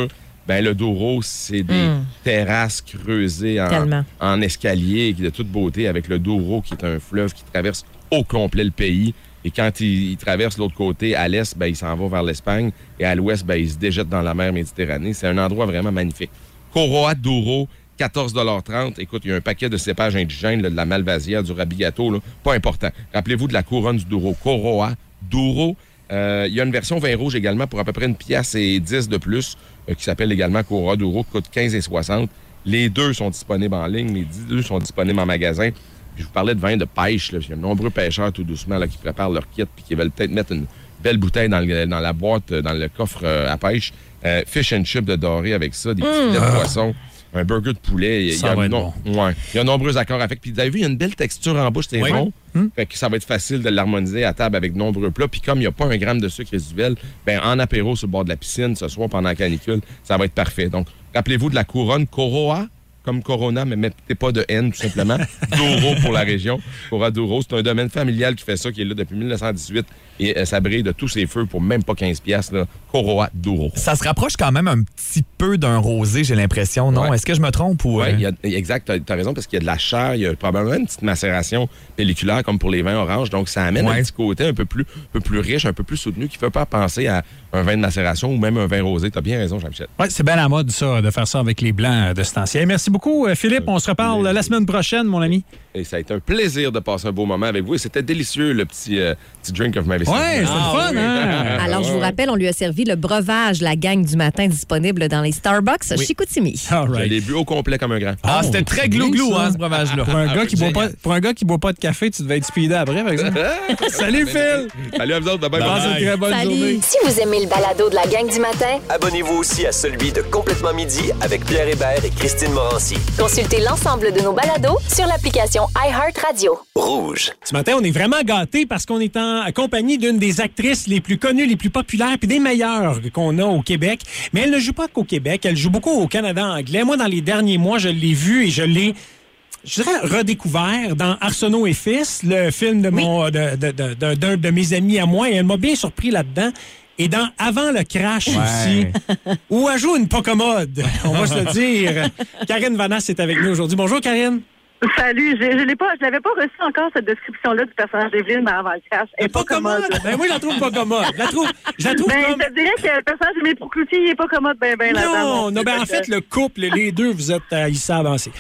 Ben le Douro, c'est des Mm. terrasses creusées en, Tellement. en escalier de toute beauté avec le Douro, qui est un fleuve qui traverse au complet le pays. Et quand il, il traverse l'autre côté, à l'est, ben, il s'en va vers l'Espagne. Et à l'ouest, ben, il se déjette dans la mer Méditerranée. C'est un endroit vraiment magnifique. Coroa Douro, quatorze trente. Écoute, il y a un paquet de cépages indigènes, là, de la Malvasia, du Rabigato, là, pas important. Rappelez-vous de la couronne du Douro. Coroa Douro. Euh, il y a une version vin rouge également pour à peu près une pièce et dix de plus, euh, qui s'appelle également Coroa Douro, qui coûte quinze et soixante. Les deux sont disponibles en ligne. Les deux sont disponibles en magasin. Je vous parlais de vin de pêche. Là. Il y a de nombreux pêcheurs tout doucement là, qui préparent leur kit puis qui veulent peut-être mettre une belle bouteille dans, le, dans la boîte, dans le coffre euh, à pêche. Euh, fish and chips de doré avec ça, des petits Mmh. filets de poisson, un burger de poulet. Il y Ça a, va être non, ouais. Il y a nombreux accords avec. Puis vous avez vu, il y a une belle texture en bouche, c'est Oui. rond. Mmh. Fait que ça va être facile de l'harmoniser à table avec de nombreux plats. Puis comme il n'y a pas un gramme de sucre résiduel, ben en apéro sur le bord de la piscine ce soir pendant la canicule, ça va être parfait. Donc, rappelez-vous de la couronne Coroa, comme Corona, mais mettez pas de N, tout simplement. Douro pour la région. Coroa Douro, c'est un domaine familial qui fait ça, qui est là depuis mille neuf cent dix-huit et euh, ça brille de tous ses feux pour même pas quinze piastres, là. Coroa Douro. Ça se rapproche quand même un petit peu d'un rosé, j'ai l'impression, non? Ouais. Est-ce que je me trompe ou... Oui, euh? exact, tu as raison, parce qu'il y a de la chair, il y a probablement une petite macération pelliculaire comme pour les vins oranges, donc ça amène Ouais. un petit côté un peu plus, un peu plus riche, un peu plus soutenu, qui ne fait pas penser à un vin de macération ou même un vin rosé. Tu as bien raison, Jean-Michel. Oui, c'est bien la mode, ça, de faire ça avec les blancs de cet ancien. Merci beaucoup, euh, Philippe. On se reparle la semaine prochaine, mon ami. Et ça a été un plaisir de passer un beau moment avec vous et c'était délicieux, le petit, euh, petit drink of my Ouais, c'était le fun, hein? Alors, je vous rappelle, on lui a servi le breuvage, la gang du matin, disponible dans les Starbucks Oui. Chicoutimi. All Je right. l'ai bu au complet comme un grand. Ah, Oh, c'était très c'est bien, glou-glou, ça. hein, ce breuvage-là. Pour un, gars qui boit Génial. pas, pour un gars qui boit pas de café, tu devais être speedé après, par exemple. Salut, Phil! Salut à vous autres, bye bye. Passe une très bonne Salut. journée. Si vous aimez le balado de la gang du matin, Abonnez-vous aussi à celui de Complètement Midi avec Pierre Hébert et Christine Morancy. consultez l'ensemble de nos balados sur l'application iHeartRadio. Rouge. Ce matin, on est vraiment gâtés parce qu'on est en compagnie d'une des actrices les plus connues, les plus populaires, puis des meilleures qu'on a au Québec. Mais elle ne joue pas qu'au Québec, elle joue beaucoup au Canada anglais. Moi, dans les derniers mois, je l'ai vue et je l'ai, je dirais, redécouvert dans Arsenault et Fils, le film de mon, de, de, de, de- d'un de mes amis à moi, et elle m'a bien surpris là-dedans. Et dans Avant le crash aussi, où elle joue une pas commode, on va se le dire. Karine Vanasse est avec nous aujourd'hui. Bonjour, Karine. Salut, je je l'ai pas, je l'avais pas reçu encore cette description-là du personnage d'Evelyne dans Avant le crash. Elle est Pas commode. Ben moi, je la trouve pas commode. Je la trouve, je la trouve Ben, comme... je te dirais que le personnage de Maître Cloutier, il est pas commode ben ben là-dedans. Non, non, ben en fait, le couple, les deux, vous êtes à Issa avancé.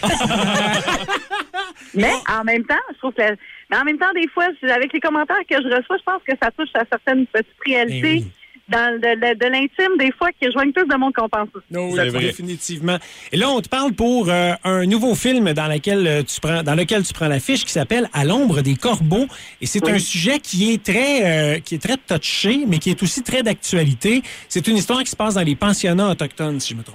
Mais en même temps, je trouve que la- mais en même temps, des fois, je- avec les commentaires que je reçois, je pense que ça touche à certaines petites réalités Eh oui. dans de, de- de l'intime, des fois, qui rejoignent plus de monde qu'on pense aussi. Non, C'est oui, vrai. définitivement. Et là, on te parle pour euh, un nouveau film dans lequel euh, tu prends, dans lequel tu prends l'affiche qui s'appelle À l'ombre des corbeaux. Et c'est un sujet qui est très, euh, qui est très touché, mais qui est aussi très d'actualité. C'est une histoire qui se passe dans les pensionnats autochtones, si je me trompe.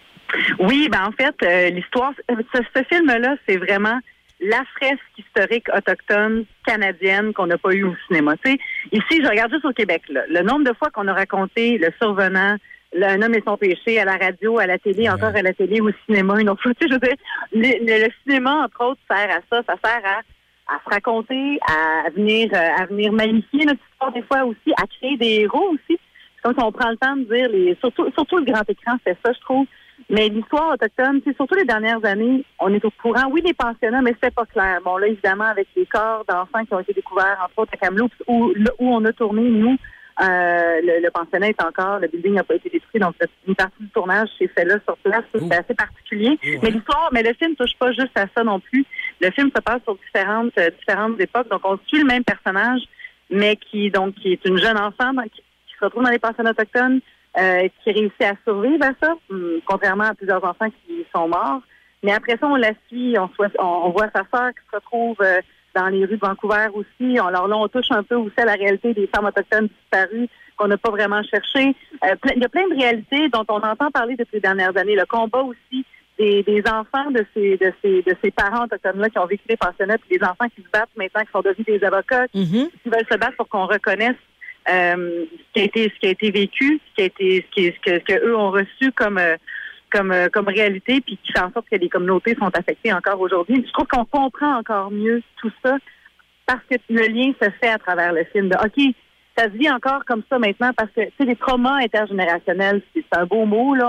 Oui, ben en fait, euh, l'histoire, ce, ce film-là, c'est vraiment la fresque historique autochtone canadienne qu'on n'a pas eue au cinéma. Tu sais, ici, je regarde juste au Québec, là, le nombre de fois qu'on a raconté Le Survenant, le, Un homme et son péché à la radio, à la télé, encore à la télé, au cinéma, une autre fois. Tu sais, je veux dire, le, le- le cinéma, entre autres, sert à ça. Ça sert à, à se raconter, à venir, euh, à venir magnifier notre histoire des fois aussi, à créer des héros aussi. C'est comme si on prend le temps de dire, les, surtout, surtout le grand écran, c'est ça, je trouve. Mais l'histoire autochtone, c'est surtout les dernières années, on est au courant. Oui, les pensionnats, mais c'était pas clair. Bon, là, évidemment, avec les corps d'enfants qui ont été découverts, entre autres à Kamloops, où, là où on a tourné, nous, euh, le, le pensionnat est encore, le building n'a pas été détruit, donc une partie du tournage s'est fait là sur place. Ça, c'est assez particulier. Mais l'histoire, mais le film touche pas juste à ça non plus. Le film se passe sur différentes, euh, différentes époques. Donc, on suit le même personnage, mais qui, donc, qui est une jeune enfant donc, qui, qui se retrouve dans les pensionnats autochtones. Euh, qui réussit à survivre à ça, hum, contrairement à plusieurs enfants qui sont morts. Mais après ça, on la suit, on, soit, on, on voit sa sœur qui se retrouve euh, dans les rues de Vancouver aussi. On, alors là, on touche un peu aussi à la réalité des femmes autochtones disparues qu'on n'a pas vraiment cherché. Euh, plein, il y a plein de réalités dont on entend parler depuis les dernières années. Le combat aussi des, des enfants de ces, de ces, de ces parents autochtones-là qui ont vécu des pensionnats, puis des enfants qui se battent maintenant, qui sont devenus des avocats, Mm-hmm. qui veulent se battre pour qu'on reconnaisse Euh, ce qui a été ce qui a été vécu, ce qui a été ce, qui, ce que, ce que eux ont reçu comme euh, comme euh, comme réalité, puis qui fait en sorte que les communautés sont affectées encore aujourd'hui. Je trouve qu'on comprend encore mieux tout ça parce que le lien se fait à travers le film. De, OK, ça se vit encore comme ça maintenant parce que tu sais les traumas intergénérationnels, c'est un beau mot là. On,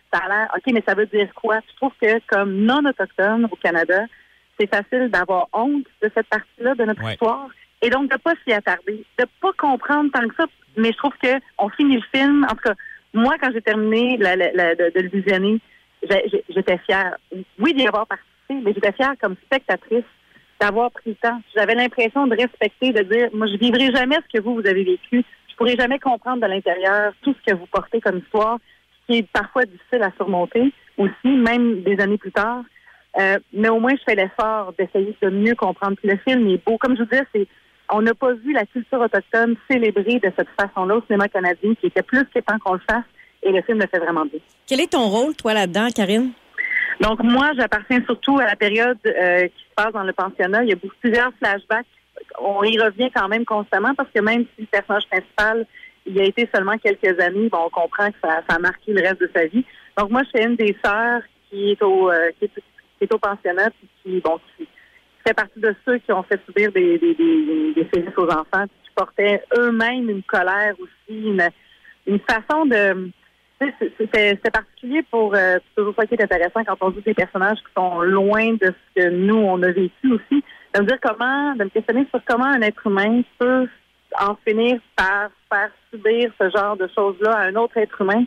ça a l'air, OK, mais ça veut dire quoi? Je trouve que comme non-autochtone au Canada, c'est facile d'avoir honte de cette partie-là de notre ouais. histoire et donc de ne pas s'y attarder, de ne pas comprendre tant que ça. Mais je trouve qu'on finit le film, en tout cas, moi, quand j'ai terminé la, la, la, de, de le visionner, j'ai, j'étais fière. Oui, d'y avoir participé, mais j'étais fière comme spectatrice d'avoir pris le temps. J'avais l'impression de respecter, de dire, moi, je vivrai jamais ce que vous, vous avez vécu. Je pourrai jamais comprendre de l'intérieur tout ce que vous portez comme histoire, qui est parfois difficile à surmonter aussi, même des années plus tard. Euh, mais au moins, je fais l'effort d'essayer de mieux comprendre. Puis le film est beau. Comme je vous disais, c'est, on n'a pas vu la culture autochtone célébrée de cette façon-là au cinéma canadien, qui était plus qu'étant qu'on le fasse, et le film le fait vraiment bien. Quel est ton rôle, toi, là-dedans, Karine? Donc, moi, j'appartiens surtout à la période euh, qui se passe dans le pensionnat. Il y a beaucoup, plusieurs flashbacks. On y revient quand même constamment parce que même si le personnage principal, il a été seulement quelques années, bon, on comprend que ça, ça a marqué le reste de sa vie. Donc, moi, je suis une des sœurs qui est au, euh, qui est, qui est au pensionnat et qui, bon, qui fait partie de ceux qui ont fait subir des, des, des, des sévices aux enfants, qui portaient eux-mêmes une colère aussi, une, une façon de... C'était, c'était particulier pour euh, c'est toujours ça qui est intéressant quand on dit des personnages qui sont loin de ce que nous, on a vécu aussi. De me dire comment, de me questionner sur comment un être humain peut en finir par faire subir ce genre de choses-là à un autre être humain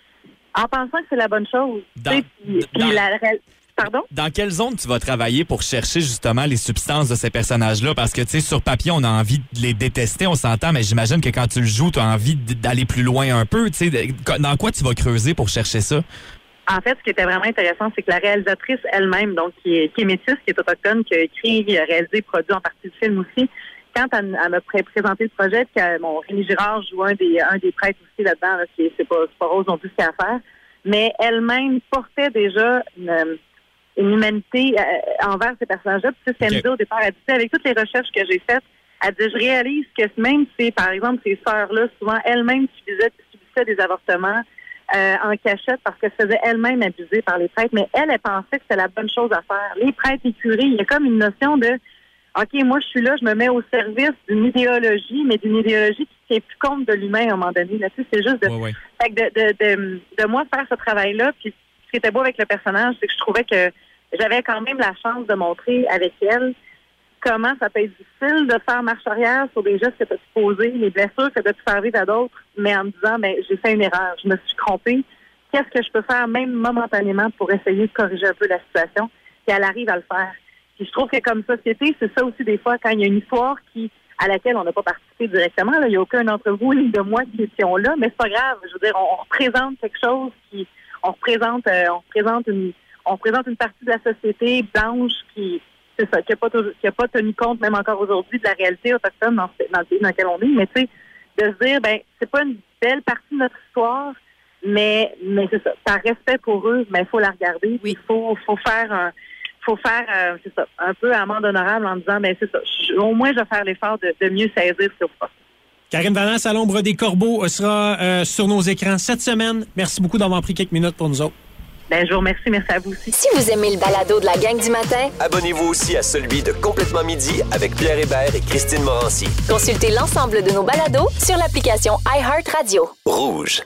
en pensant que c'est la bonne chose. Dans, puis, puis dans, la, pardon? Dans quelle zone tu vas travailler pour chercher justement les substances de ces personnages-là? Parce que, tu sais, sur papier, on a envie de les détester, on s'entend, mais j'imagine que quand tu le joues, tu as envie d'aller plus loin un peu. Tu sais, dans quoi tu vas creuser pour chercher ça? En fait, ce qui était vraiment intéressant, c'est que la réalisatrice elle-même, donc qui est, qui est métisse, qui est autochtone, qui a écrit, réalisé, produit en partie du film aussi, quand elle, elle m'a présenté le projet, que mon Rémi Girard joue un des, un des prêtres aussi là-dedans, là, qui c'est pas, c'est pas rose non plus ce qu'il y a à faire, mais elle-même portait déjà une, une humanité euh, envers ces personnages-là. Puis c'est ce qu'elle me dit au départ. Elle dit, avec toutes les recherches que j'ai faites, elle dit, je réalise que même si, par exemple, ces sœurs-là, souvent elles-mêmes subissaient, subissaient des avortements euh, en cachette parce qu'elles se faisaient elles-mêmes abuser par les prêtres, mais elle, elle pensait que c'était la bonne chose à faire. Les prêtres, les curés, il y a comme une notion de OK, moi, je suis là, je me mets au service d'une idéologie, mais d'une idéologie qui tient plus compte de l'humain à un moment donné. Là, tu sais, c'est juste de, ouais, ouais. Fait que de, de, de, de moi faire ce travail-là. Puis ce qui était beau avec le personnage, c'est que je trouvais que j'avais quand même la chance de montrer avec elle comment ça peut être difficile de faire marche arrière sur des gestes que tu as posés, les blessures que tu as pu faire vivre à d'autres, mais en me disant, ben j'ai fait une erreur, je me suis trompée. Qu'est-ce que je peux faire, même momentanément, pour essayer de corriger un peu la situation? Puis elle arrive à le faire. Puis je trouve que comme société, c'est ça aussi des fois, quand il y a une histoire qui à laquelle on n'a pas participé directement, là, il n'y a aucun d'entre vous ni de moi qui étions là, mais c'est pas grave. Je veux dire, on, on représente quelque chose qui, on représente, euh, on représente une, on représente une partie de la société blanche qui, c'est ça, qui n'a pas, qui a pas tenu compte, même encore aujourd'hui, de la réalité autochtone dans, dans le pays dans lequel on est. Mais tu sais, de se dire, ben, c'est pas une belle partie de notre histoire, mais, mais c'est ça, par respect pour eux, mais il faut la regarder. Il faut, faut faire un, faut faire, euh, c'est ça, un peu amende honorable en disant, ben c'est ça, je, au moins je vais faire l'effort de, de mieux saisir ce que vous faites. Karine Valence à l'ombre des corbeaux sera euh, sur nos écrans cette semaine. Merci beaucoup d'avoir pris quelques minutes pour nous autres. Ben, je vous remercie, merci à vous aussi. Si vous aimez le balado de la gang du matin, abonnez-vous aussi à celui de Complètement Midi avec Pierre Hébert et Christine Morancy. Consultez l'ensemble de nos balados sur l'application iHeartRadio. Rouge.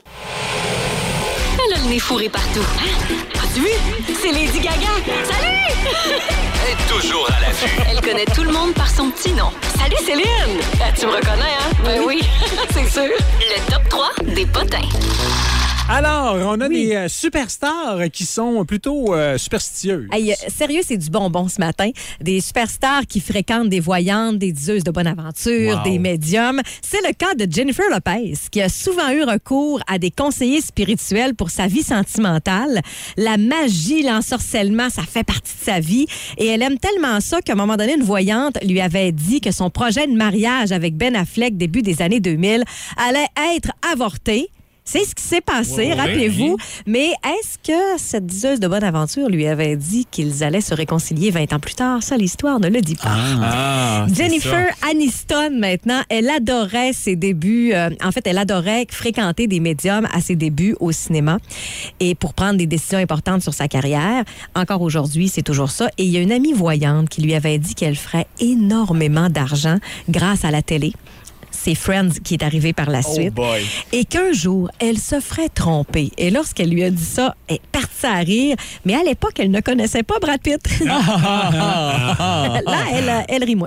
Elle a le nez fourré partout. As-tu vu? C'est Lady Gaga. Salut! Elle est toujours à l'affût. Elle connaît tout le monde par son petit nom. Salut Céline! Ah, tu me reconnais, hein? Ben oui, c'est sûr. Le top trois des potins. Alors, on a oui. des euh, superstars qui sont plutôt euh, superstitieuses. Hey, sérieux, c'est du bonbon ce matin. Des superstars qui fréquentent des voyantes, des diseuses de bonne aventure, wow. des médiums. C'est le cas de Jennifer Lopez, qui a souvent eu recours à des conseillers spirituels pour sa vie sentimentale. La magie, l'ensorcellement, ça fait partie de sa vie. Et elle aime tellement ça qu'à un moment donné, une voyante lui avait dit que son projet de mariage avec Ben Affleck, début des années deux mille, allait être avorté. C'est ce qui s'est passé, oui, rappelez-vous. Oui. Mais est-ce que cette diseuse de bonne aventure lui avait dit qu'ils allaient se réconcilier vingt ans plus tard? Ça, l'histoire ne le dit pas. Ah, Jennifer Aniston, maintenant, elle adorait ses débuts. Euh, en fait, elle adorait fréquenter des médiums à ses débuts au cinéma. Et pour prendre des décisions importantes sur sa carrière, encore aujourd'hui, c'est toujours ça. Et il y a une amie voyante qui lui avait dit qu'elle ferait énormément d'argent grâce à la télé. c'est Friends qui est arrivé par la suite. Oh boy. Et qu'un jour, elle se ferait tromper. Et lorsqu'elle lui a dit ça, elle est partie à rire. Mais à l'époque, elle ne connaissait pas Brad Pitt. Là, elle, elle rit moins.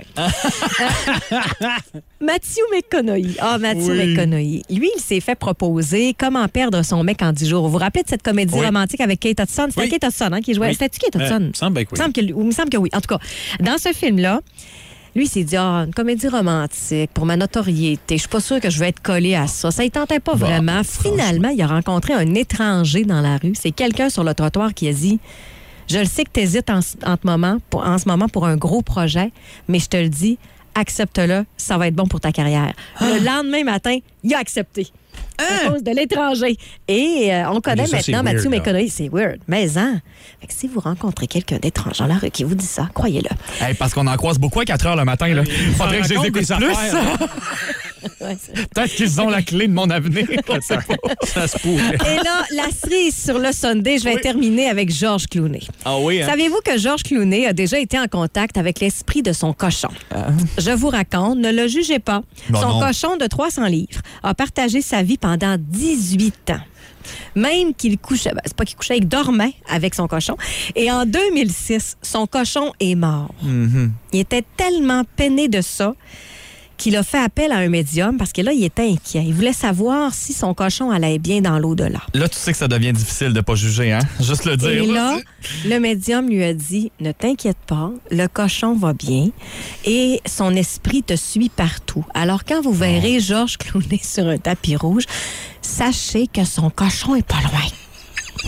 Matthew McConaughey. Ah, Matthew Oui. McConaughey. Lui, il s'est fait proposer Comment perdre son mec en dix jours. Vous vous rappelez de cette comédie Oui. romantique avec Kate Hudson? C'était Oui. Kate Hudson hein, qui jouait. Oui. C'était-tu Kate Hudson? Euh, il me semble bien que oui. Il me semble que, il me semble que oui. En tout cas, dans ce film-là, lui, il s'est dit, ah, une comédie romantique pour ma notoriété. Je suis pas sûre que je vais être collé à ça. Ça ne tentait pas Bah, vraiment. Finalement, il a rencontré un étranger dans la rue. C'est quelqu'un sur le trottoir qui a dit, je le sais que tu hésites en, en, ce moment pour, en ce moment pour un gros projet, mais je te le dis, accepte-le, ça va être bon pour ta carrière. Le lendemain matin, il a accepté. À cause de l'étranger. Et euh, on connaît Mais ça, c'est maintenant Matthew weird, là. McConaughey. C'est weird. Mais, hein? Fait que si vous rencontrez quelqu'un d'étrange dans la rue qui vous dit ça, croyez-le. Hey, parce qu'on en croise beaucoup à quatre heures le matin. Là. Faudrait que je les raconte écoute des plus. affaires, Ouais, c'est- Peut-être qu'ils ont la clé de mon avenir. Je sais pas. Ça se pourrait. Et là, la cerise sur le Sunday, je vais terminer avec George Clooney. Ah oui, hein? Savez-vous que George Clooney a déjà été en contact avec l'esprit de son cochon? Je vous raconte, ne le jugez pas. Bon, son non. cochon de trois cents livres a partagé sa vie pendant dix-huit ans. Même qu'il couchait, ben, c'est pas qu'il couchait, il dormait avec son cochon. Et en deux mille six, son cochon est mort. Mhm. Il était tellement peiné de ça qu'il a fait appel à un médium parce que là, il était inquiet. Il voulait savoir si son cochon allait bien dans l'au-delà. Là, tu sais que ça devient difficile de pas juger, hein? Juste le dire. Et là, le médium lui a dit, ne t'inquiète pas, le cochon va bien et son esprit te suit partout. Alors, quand vous verrez Georges Clooney sur un tapis rouge, sachez que son cochon est pas loin.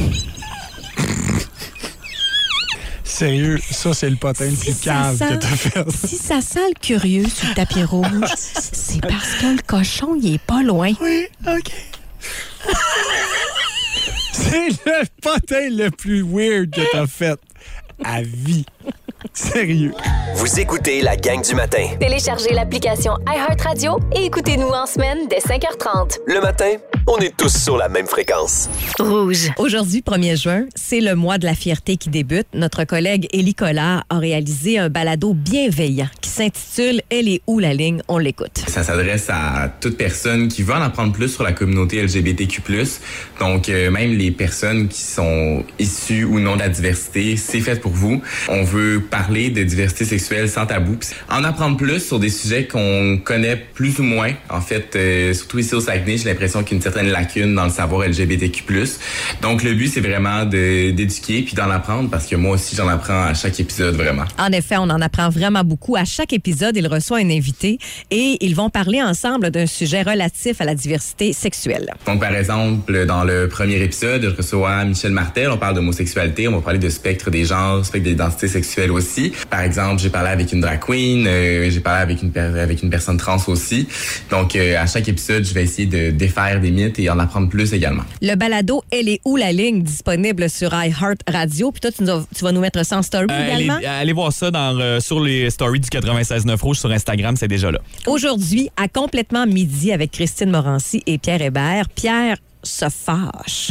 Sérieux, ça, c'est le potin le Si plus ça cave sent- que t'as fait. Si ça sent le curieux sur le tapis rouge, c'est parce que le cochon, il est pas loin. Oui, OK. C'est le potin le plus weird que t'as fait à vie. Sérieux. Vous écoutez la gang du matin. Téléchargez l'application iHeartRadio et écoutez-nous en semaine dès cinq heures trente. Le matin, on est tous sur la même fréquence. Rouge. Aujourd'hui, premier juin, c'est le mois de la fierté qui débute. Notre collègue Élie Collard a réalisé un balado bienveillant qui s'intitule « Elle est où la ligne? » On l'écoute. Ça s'adresse à toute personne qui veut en apprendre plus sur la communauté L G B T Q plus. Donc, euh, même les personnes qui sont issues ou non de la diversité, c'est fait pour vous. On veut parler de diversité sexuelle sans tabou. En apprendre plus sur des sujets qu'on connaît plus ou moins. En fait, euh, surtout ici au Saguenay, j'ai l'impression qu'il y a une certaine lacune dans le savoir L G B T Q plus. Donc, le but, c'est vraiment de, d'éduquer puis d'en apprendre parce que moi aussi, j'en apprends à chaque épisode, vraiment. En effet, on en apprend vraiment beaucoup. À chaque épisode, il reçoit un invité et ils vont parler ensemble d'un sujet relatif à la diversité sexuelle. Donc, par exemple, dans le premier épisode, je reçois Michel Martel. On parle d'homosexualité. On va parler de spectre des genres, spectre des identités sexuelles aussi. Par exemple, j'ai parlé avec une drag queen. Euh, j'ai parlé avec une, per- avec une personne trans aussi. Donc, euh, à chaque épisode, je vais essayer de défaire des mythes et en apprendre plus également. Le balado « Elle est où la ligne? » disponible sur iHeartRadio. Puis toi, tu, nous as- tu vas nous mettre ça en story Euh, également? allez, allez voir ça dans, euh, sur les stories du quatre-vingt-seize neuf Rouge sur Instagram, c'est déjà là. Aujourd'hui, à complètement midi avec Christine Morancy et Pierre Hébert, Pierre se fâche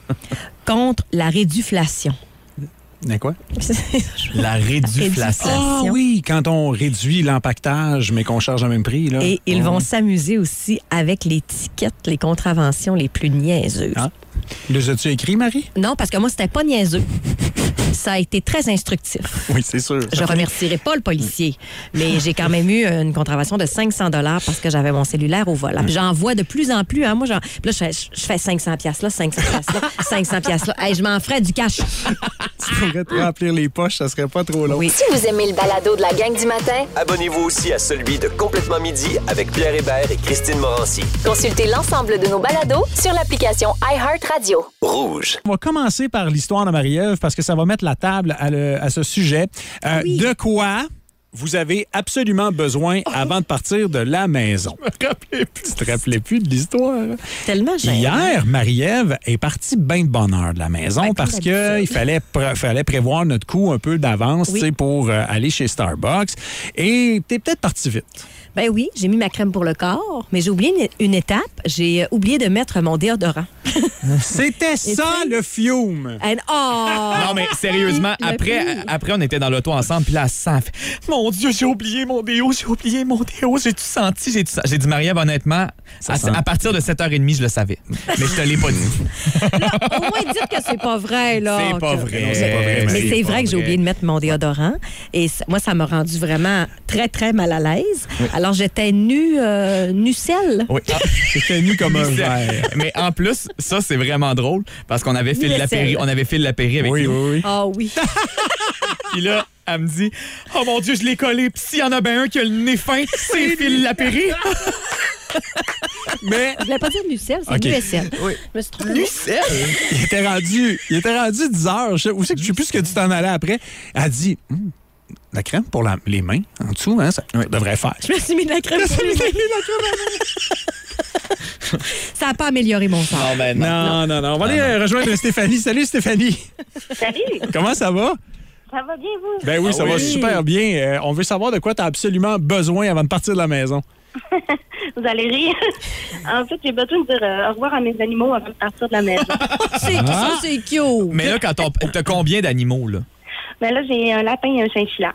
contre la réduflation. Mais quoi? La réduflation. Ah oui, quand on réduit l'empaquetage, mais qu'on charge le même prix. Là. Et ils Oh. vont s'amuser aussi avec les tickets, les contraventions les plus niaiseuses. Ah. Les as-tu écrit, Marie? Non, parce que moi, c'était pas niaiseux. Ça a été très instructif. Oui, c'est sûr. Je remercierai pas le policier, mais j'ai quand même eu une contravention de cinq cents dollars parce que j'avais mon cellulaire au volant. Puis j'en vois de plus en plus. Hein. Moi, j'en- puis là, je fais, je fais cinq cents piastres là, cinq cents piastres là, cinq cents piastres là. Hey, je m'en ferais du cash. Tu pourrais te remplir les poches, ça serait pas trop long. Si vous aimez le balado de la gang du matin, Abonnez-vous aussi à celui de Complètement Midi avec Pierre Hébert et Christine Morancy. consultez l'ensemble de nos balados sur l'application iHeartRadio. Rouge. On va commencer par l'histoire de Marie-Ève parce que ça va mettre la table à, le- à ce sujet. Euh, De quoi vous avez absolument besoin avant de partir de la maison? Je me rappelais plus. Tu te rappelais plus de l'histoire? Tellement gênant. Hier, Marie-Ève est partie bien de bonne heure de la maison Ben, parce comme qu'il fallait, pr- fallait prévoir notre coup un peu d'avance Oui. tu sais, pour euh, aller chez Starbucks. Et t'es peut-être partie vite. Ben oui, j'ai mis ma crème pour le corps, mais j'ai oublié une, une étape. J'ai euh, oublié de mettre mon déodorant. C'était ça, le fiume. And, oh! Non, mais sérieusement, Le après, fiume. après, on était dans l'auto ensemble, puis là, elle se sent, elle fait, mon Dieu, j'ai oublié mon déo, j'ai oublié mon déo, j'ai tout senti, j'ai tout senti. J'ai dit, Marie-Ève, honnêtement, à, sent. à partir de sept heures trente, je le savais. Mais je te l'ai pas dit. Au moins, dites que c'est pas vrai, là. C'est pas que- vrai. Non, c'est pas vrai, Mais Marie. c'est pas vrai que j'ai vrai. oublié de mettre mon déodorant. Et c- moi, ça m'a rendu vraiment très, très mal à l'aise. Alors, j'étais nue, euh, nucelle. Oui. Ah, C'était nu comme un verre. mais en plus, ça, c'est vraiment drôle parce qu'on avait Phil Nucelle. Lapéry, on avait Phil Lapéry avec Oui, nous. oui, oui. Ah oui. Puis là, elle me dit, oh mon Dieu, je l'ai collé. Puis s'il y en a bien un qui a le nez fin, c'est Phil Lapéry. Mais Je voulais pas dire nucelle, c'est Ok. nucelle. Oui. Je me suis trompée. il était rendu, il était rendu dix heures. Je sais, où c'est que je sais plus ce que tu t'en allais après. Elle a dit, Hum, la crème pour la- les mains, en dessous, hein, ça devrait faire. Je me suis mis de la crème pour les mains. Ça n'a pas amélioré mon sort. Non, ben non. Non, non, non. On va aller euh, rejoindre Stéphanie. Salut, Stéphanie. Salut, Comment ça va? ça va bien, vous? Ben oui, Ah ça oui. va super bien. Euh, on veut savoir de quoi tu as absolument besoin avant de partir de la maison. Vous allez rire. En fait, j'ai besoin de dire euh, au revoir à mes animaux avant de partir de la maison. C'est ça, c'est cute. Mais là, quand on. T'as combien d'animaux, là? Mais là, j'ai un lapin et un chinchilla.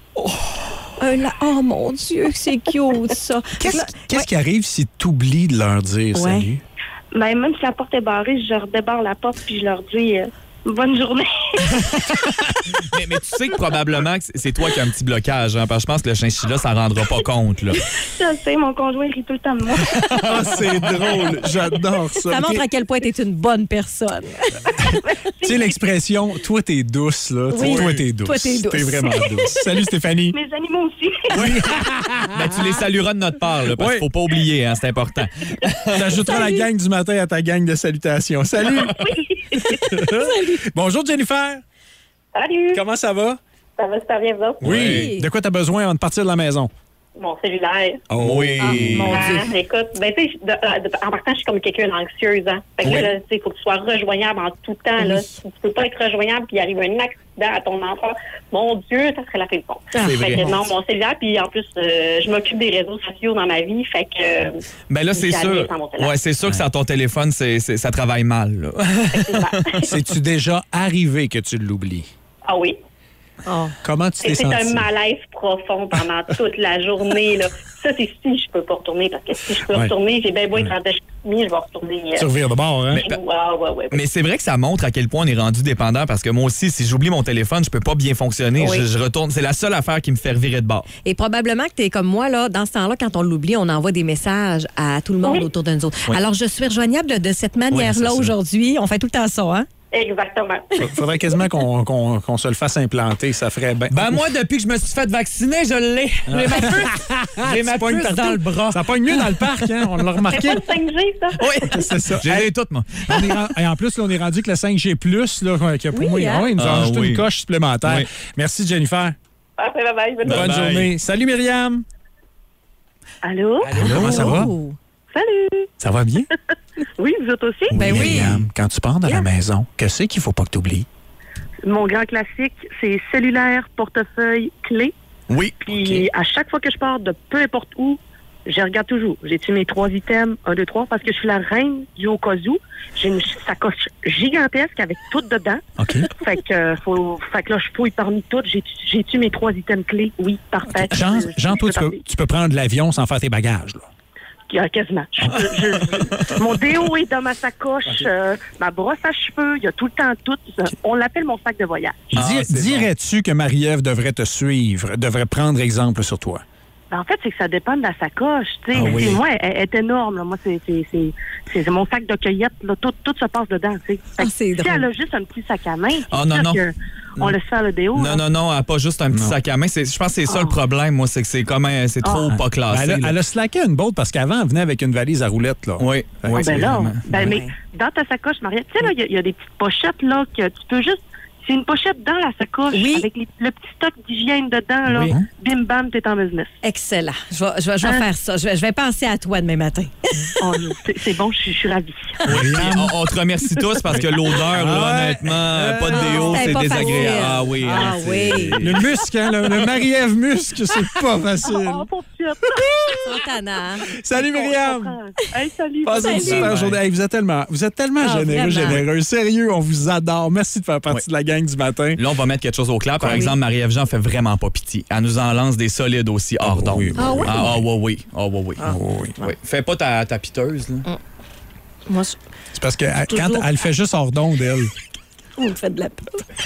Un la- Oh mon Dieu, c'est cute, ça. Qu'est-ce Là- qu'est-ce qui arrive si tu oublies de leur dire Ouais. salut? Ben, même si la porte est barrée, je redébarre la porte puis je leur dis euh, bonne journée. mais, mais tu sais que probablement que c'est toi qui as un petit blocage, hein, parce que je pense que le chinchilla, ça rendra pas compte, là. Je sais, mon conjoint rit tout le temps de moi. Ah, c'est drôle. J'adore ça. Ça montre T'es- à quel point tu es une bonne personne. Tu sais l'expression « toi, t'es douce » là. Tu sais, Oui. Toi, t'es douce. Toi, t'es douce. T'es vraiment douce. Salut, Stéphanie. Mes animaux aussi. Ben, tu les salueras de notre part, là, parce Oui. qu'il faut pas oublier, hein, c'est important. T'ajouteras la gang du matin à ta gang de salutations. Salut. Bonjour, Jennifer. Salut. Comment ça va? Ça va super bien, vous autres? Oui. De quoi t'as besoin avant de partir de la maison? Mon cellulaire. Oh. Oui. Mon Ah, Dieu. écoute, ben, tu sais, de- de- en partant, je suis comme quelqu'un d'anxieuse, hein. Fait que Oui. là, tu sais, il faut que tu sois rejoignable en tout temps, là. Si tu peux pas être rejoignable puis il arrive un accident à ton enfant, mon Dieu, ça serait la fin du monde. C'est Fait vrai. que non, mon cellulaire, puis en plus, euh, je m'occupe des réseaux sociaux dans ma vie, fait que... euh, Ben là, c'est j'ai sûr. allé sans mon téléphone. Ouais, c'est sûr que sur ton téléphone, c'est, c'est- ça travaille mal, là. C'est-tu déjà arrivé que tu l'oublies? Ah oui. Oh. Comment tu t'es C'est un senti? malaise profond pendant toute la journée, là. Ça, c'est si je peux pas retourner, parce que si je peux Ouais. retourner, j'ai bien beau être en demi, je vais retourner... euh, Tu revires de bord, hein? ouais, ouais, ouais. Mais c'est vrai que ça montre à quel point on est rendu dépendant parce que moi aussi, si j'oublie mon téléphone, je peux pas bien fonctionner. Oui. Je, je retourne. C'est la seule affaire qui me fait revirer de bord. Et probablement que tu es comme moi, là, dans ce temps-là, quand on l'oublie, on envoie des messages à tout le monde Oui. autour de nous autres. Oui. Alors, je suis rejoignable de cette manière-là Oui, c'est ça. aujourd'hui. On fait tout le temps ça, hein? Exactement. Faudrait quasiment qu'on qu'on- qu'on se le fasse implanter. Ça ferait bien. Ben moi, depuis que je me suis fait vacciner, je l'ai. J'ai ma puce, J'ai ma Tu pognes puce partout. dans le bras. Ça pogne mieux dans le parc, hein? On l'a remarqué. C'est pas le cinq G, ça? Oui, C'est ça. J'ai Hey, les toutes, moi. on est ren- et en plus, là, on est rendu que le cinq G plus, là, que pour Oui, moi, hein? ah oui, il nous a Ah, rajouté oui. une coche supplémentaire. Oui. Merci, Jennifer. Parfait, bye bye. Bonne Bonne Bye-bye. journée. Salut, Myriam. Allô? Comment ça va? Oh. Salut! Ça va bien? Oui, vous autres aussi? Ben oui. Myriam, quand tu pars de la maison, qu'est-ce qu'il faut pas que tu oublies? Mon grand classique, c'est cellulaire, portefeuille, clé. Oui. Puis à chaque fois que je pars de peu importe où, je regarde toujours. J'ai-tu mes trois items, un, deux, trois, parce que je suis la reine du au cas où. J'ai une sacoche gigantesque avec tout dedans. OK. Fait que, euh, faut, fait que là, je fouille parmi toutes. J'ai- J'ai-tu mes trois items clés? Oui, parfait. Jean, Je- Jean, je toi, peux tu peux, partir. tu peux prendre l'avion sans faire tes bagages. Là. Euh, Quasiment. Je- je- je- mon déo est dans ma sacoche, euh, ma brosse à cheveux, il y a tout le temps tout. On l'appelle mon sac de voyage. Ah, Dis- c'est Dirais-tu que Marie-Ève devrait te suivre, devrait prendre exemple sur toi? Ben, en fait, c'est que ça dépend de la sacoche. Tu sais, Ah oui. C'est- moi, elle, elle est énorme. Là. Moi, c'est, c'est, c'est, c'est mon sac de cueillette. Là. Tout, tout se passe dedans. Tu sais. Fait Ah, que c'est si drôle. elle a juste un petit sac à main, Ah, c'est non, sûr non. que on laisse faire le déo. Non, là. non, non, elle a pas juste un petit Non. sac à main. C'est- Je pense que c'est ça Ah. le problème, moi, c'est que c'est comme un- c'est trop Ah. pas classé. Ben, elle, a, là. elle a slacké une botte parce qu'avant, elle venait avec une valise à roulettes. Là. Oui, Fait que oui. c'est Ben là, vraiment- ben, mais Ouais. dans ta sacoche, Mariette, tu sais, là, il y a- il y, a des petites pochettes là, que tu peux juste. C'est une pochette dans la sacoche Oui. avec les- le petit stock d'hygiène dedans. Là. Oui. Bim bam, t'es en business. Excellent. Je vais, je vais, je vais Hein? faire ça. Je vais, je vais penser à toi demain matin. Oh, c'est, c'est bon, je suis- je suis ravie. Oui, puis on, on te remercie tous parce que l'odeur, là, Ah ouais. honnêtement, euh, pas de déo, C'était c'est pas désagréable. facile. Ah oui. Ah hein, c'est- oui. Le muscle, hein, le, le Marie-Ève muscle, c'est pas facile. Oh, pauvre petit Ils sont tannants. Salut, Myriam. Hey, salut. Passez une Salut. super journée. Hey, vous êtes tellement, vous êtes tellement Ah, généreux, vraiment. généreux. Sérieux, on vous adore. Merci de faire partie de la gang du matin. Là, on va mettre quelque chose au clair. Par Oui. exemple, Marie-Ève Jean fait vraiment pas pitié. Elle nous en lance des solides aussi hors d'onde. oui, Ah oui? Ah, ah, oui, oui. Ah, oui, oui. Ah. oui, oui. Fais pas ta, ta piteuse, là. Moi, je... C'est parce que elle- Toujours. quand elle fait juste hors d'onde, elle. On me fait de la pub.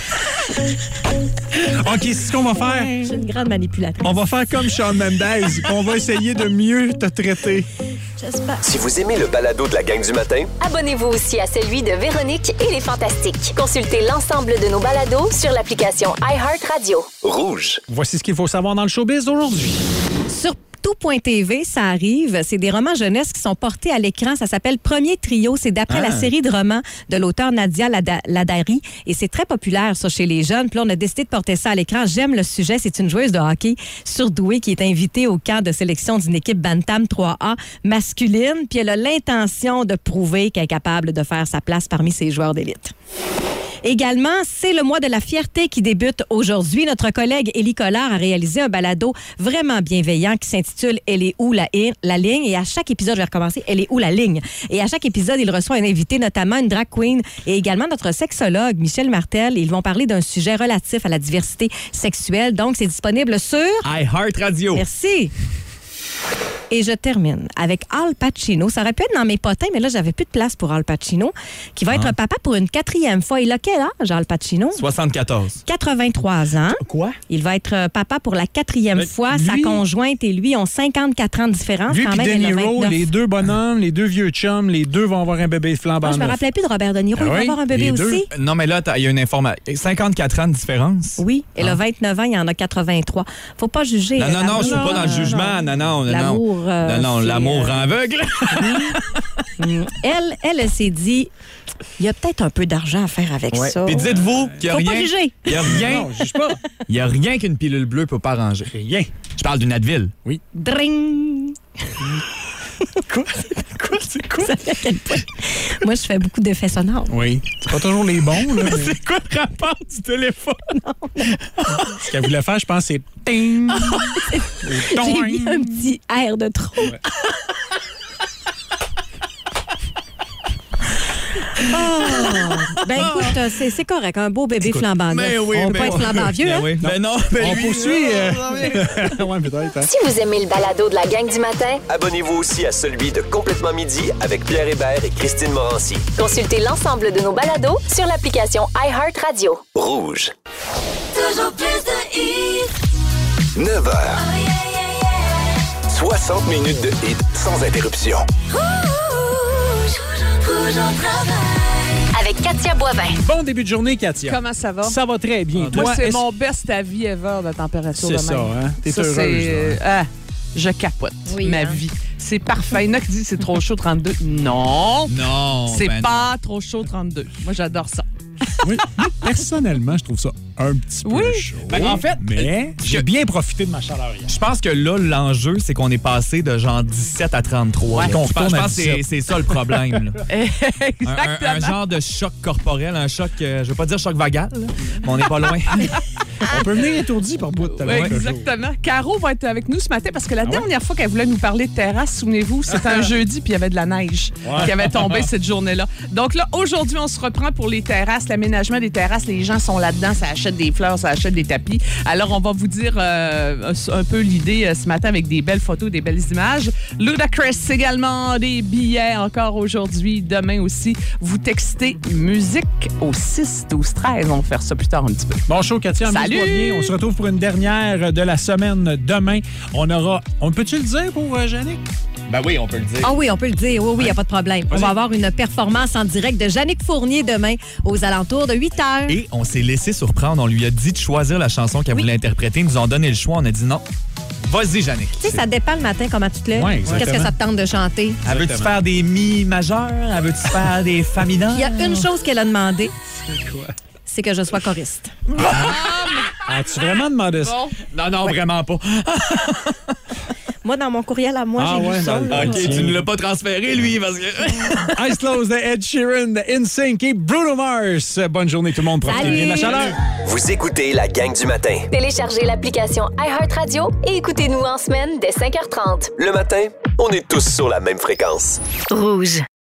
OK, c'est ce qu'on va faire. J'ai une grande manipulatrice. On va faire comme Shawn Mendes. On va essayer de mieux te traiter. J'espère. Si vous aimez le balado de la gang du matin, Abonnez-vous aussi à celui de Véronique et les Fantastiques. Consultez l'ensemble de nos balados sur l'application iHeartRadio. rouge. Voici ce qu'il faut savoir dans le showbiz d'aujourd'hui. Sur tout point T V, ça arrive. C'est des romans jeunesse qui sont portés à l'écran. Ça s'appelle Premier Trio. C'est d'après Ah. la série de romans de l'auteur Nadia Lada- Ladari. Et c'est très populaire, ça, chez les jeunes. Puis là, on a décidé de porter ça à l'écran. J'aime le sujet. C'est une joueuse de hockey surdouée qui est invitée au camp de sélection d'une équipe Bantam trois A masculine. Puis elle a l'intention de prouver qu'elle est capable de faire sa place parmi ses joueurs d'élite. Également, c'est le mois de la fierté qui débute aujourd'hui. Notre collègue Élie Collard a réalisé un balado vraiment bienveillant qui s'intitule « Elle est où la, i- la ligne ?» Et à chaque épisode, je vais recommencer, « Elle est où la ligne ?» Et à chaque épisode, il reçoit un invité, notamment une drag queen et également notre sexologue, Michel Martel. Ils vont parler d'un sujet relatif à la diversité sexuelle. Donc, c'est disponible sur... iHeartRadio. Merci. Et je termine avec Al Pacino. Ça aurait pu être dans mes potins, mais là, j'avais plus de place pour Al Pacino, qui va être Ah. papa pour une quatrième fois. Il a quel âge, Al Pacino? soixante-quatorze. quatre-vingt-trois ans. Quoi? Il va être euh, papa pour la quatrième Mais fois. lui- Sa conjointe et lui ont cinquante-quatre ans de différence. Lui quand et même, De elle a Niro, vingt-neuf. les deux bonhommes, les deux vieux chums, les deux vont avoir un bébé flambant Ah, je me neuf. rappelais plus de Robert De Niro. Ah Il va oui? avoir un bébé Les deux? aussi. Non, mais là, t'as- il y a une information. cinquante-quatre ans de différence. Oui, elle Ah. a vingt-neuf ans, il y en a quatre-vingt-trois. Faut pas juger. Non, non, non, je suis L'amour, pas dans le jugement. Non, non, non. L'amour, euh, non, non, c'est, l'amour euh, rend aveugle. Mm. Elle, elle, elle s'est dit, il y a peut-être un peu d'argent à faire avec Ouais. ça. Puis dites-vous qu'il y a Faut rien. pas juger. Il y a rien. Non, je juge pas. Il y a rien qu'une pilule bleue peut pas arranger. Rien. Je parle d'une Advil. Oui. Dring! Quoi? Quoi? C'est quoi? Ça fait à quel point? Moi, je fais beaucoup d'effets sonores. Oui. C'est pas toujours les bons, là. mais- C'est quoi le rapport du téléphone? Ce qu'elle voulait faire, je pense, c'est ting. J'ai mis un petit air de trop. Ah! Ben écoute, euh, c'est, c'est correct, un beau bébé flambant neuf. Mais oui, On peut mais pas être oui. flambant vieux, Ben hein? oui. Ben non, ben On lui, poursuit. euh, euh, ouais, peut-être. hein. Si vous aimez le balado de la gang du matin, abonnez-vous aussi à celui de Complètement Midi avec Pierre Hébert et Christine Morancy. consultez l'ensemble de nos balados sur l'application iHeartRadio. Rouge. Toujours plus de hits. neuf heures. soixante minutes de hits sans interruption. Rouge. Rouge au travail. Avec Katia Boivin. Bon début de journée, Katia. Comment ça va? Ça va très bien. Moi, Toi, c'est est-ce- mon best à vie ever de température C'est de ça, même. hein? T'es Ça, heureuse, c'est- là, ah, je capote Oui, ma hein? vie. C'est parfait. Il y en a qui disent c'est trop chaud trente-deux. Non. Non. C'est ben pas trop chaud trente-deux. Moi, j'adore ça. Oui, moi, personnellement, je trouve ça un petit peu Oui. chaud. Ben, en fait, mais j'ai bien profité de ma chaleur hier. Je pense que là, l'enjeu, c'est qu'on est passé de genre dix-sept à trente-trois. Ouais, là. qu'on je pense, retourne je à pense que c'est, dix-sept. c'est ça le problème. là. Un, un- Exactement. un genre de choc corporel, un choc, euh, je veux pas dire choc vagal, là, mais on n'est pas loin. On peut venir étourdi par bout de Oui, exactement. Caro va être avec nous ce matin parce que la Ah ouais? dernière fois qu'elle voulait nous parler de terrasse, souvenez-vous, c'était un jeudi puis il y avait de la neige Ouais. qui avait tombé cette journée-là. Donc là, aujourd'hui, on se reprend pour les terrasses, l'aménagement des terrasses. Les gens sont là-dedans, ça achète des fleurs, ça achète des tapis. Alors, on va vous dire euh, un peu l'idée euh, ce matin avec des belles photos, des belles images. Ludacris également, des billets encore aujourd'hui, demain aussi. Vous textez musique au six douze treize. On va faire ça plus tard un petit peu. Bon show, Katia. Salut! amuse-toi bien. On se retrouve pour une dernière de la semaine demain. On aura... On peut-tu le dire pour euh, Yannick? Ben oui, on peut le dire. Ah oui, on peut le dire. Oui, oui, il n'y a pas de problème. On va avoir une performance en direct de Yannick Fournier demain aux alentours de huit heures. Et on s'est laissé surprendre. On lui a dit de choisir la chanson qu'elle voulait interpréter. Ils nous ont donné le choix. On a dit non. Vas-y, Yannick. Tu sais, ça dépend le matin comment tu te lèves. Ouais, Qu'est-ce que exactement. ça te tente de chanter? Elle veut-tu faire des mi majeurs? Elle veut-tu faire des fa mineurs? Il y a une chose qu'elle a demandé, C'est quoi? c'est que je sois choriste. As-tu vraiment demandé ça? Bon. Non, non, vraiment pas. Moi, dans mon courriel à moi, Ah j'ai ouais, lu ça. dans là. le- OK, tu ne l'as pas transféré, lui, parce que... Ice Close de Ed Sheeran, de InSync et Bruno Mars. Bonne journée tout le monde. Profitez Salut. bien de la chaleur. Vous écoutez la gang du matin. Téléchargez l'application iHeartRadio et écoutez-nous en semaine dès cinq heures trente. Le matin, on est tous sur la même fréquence. Rouge.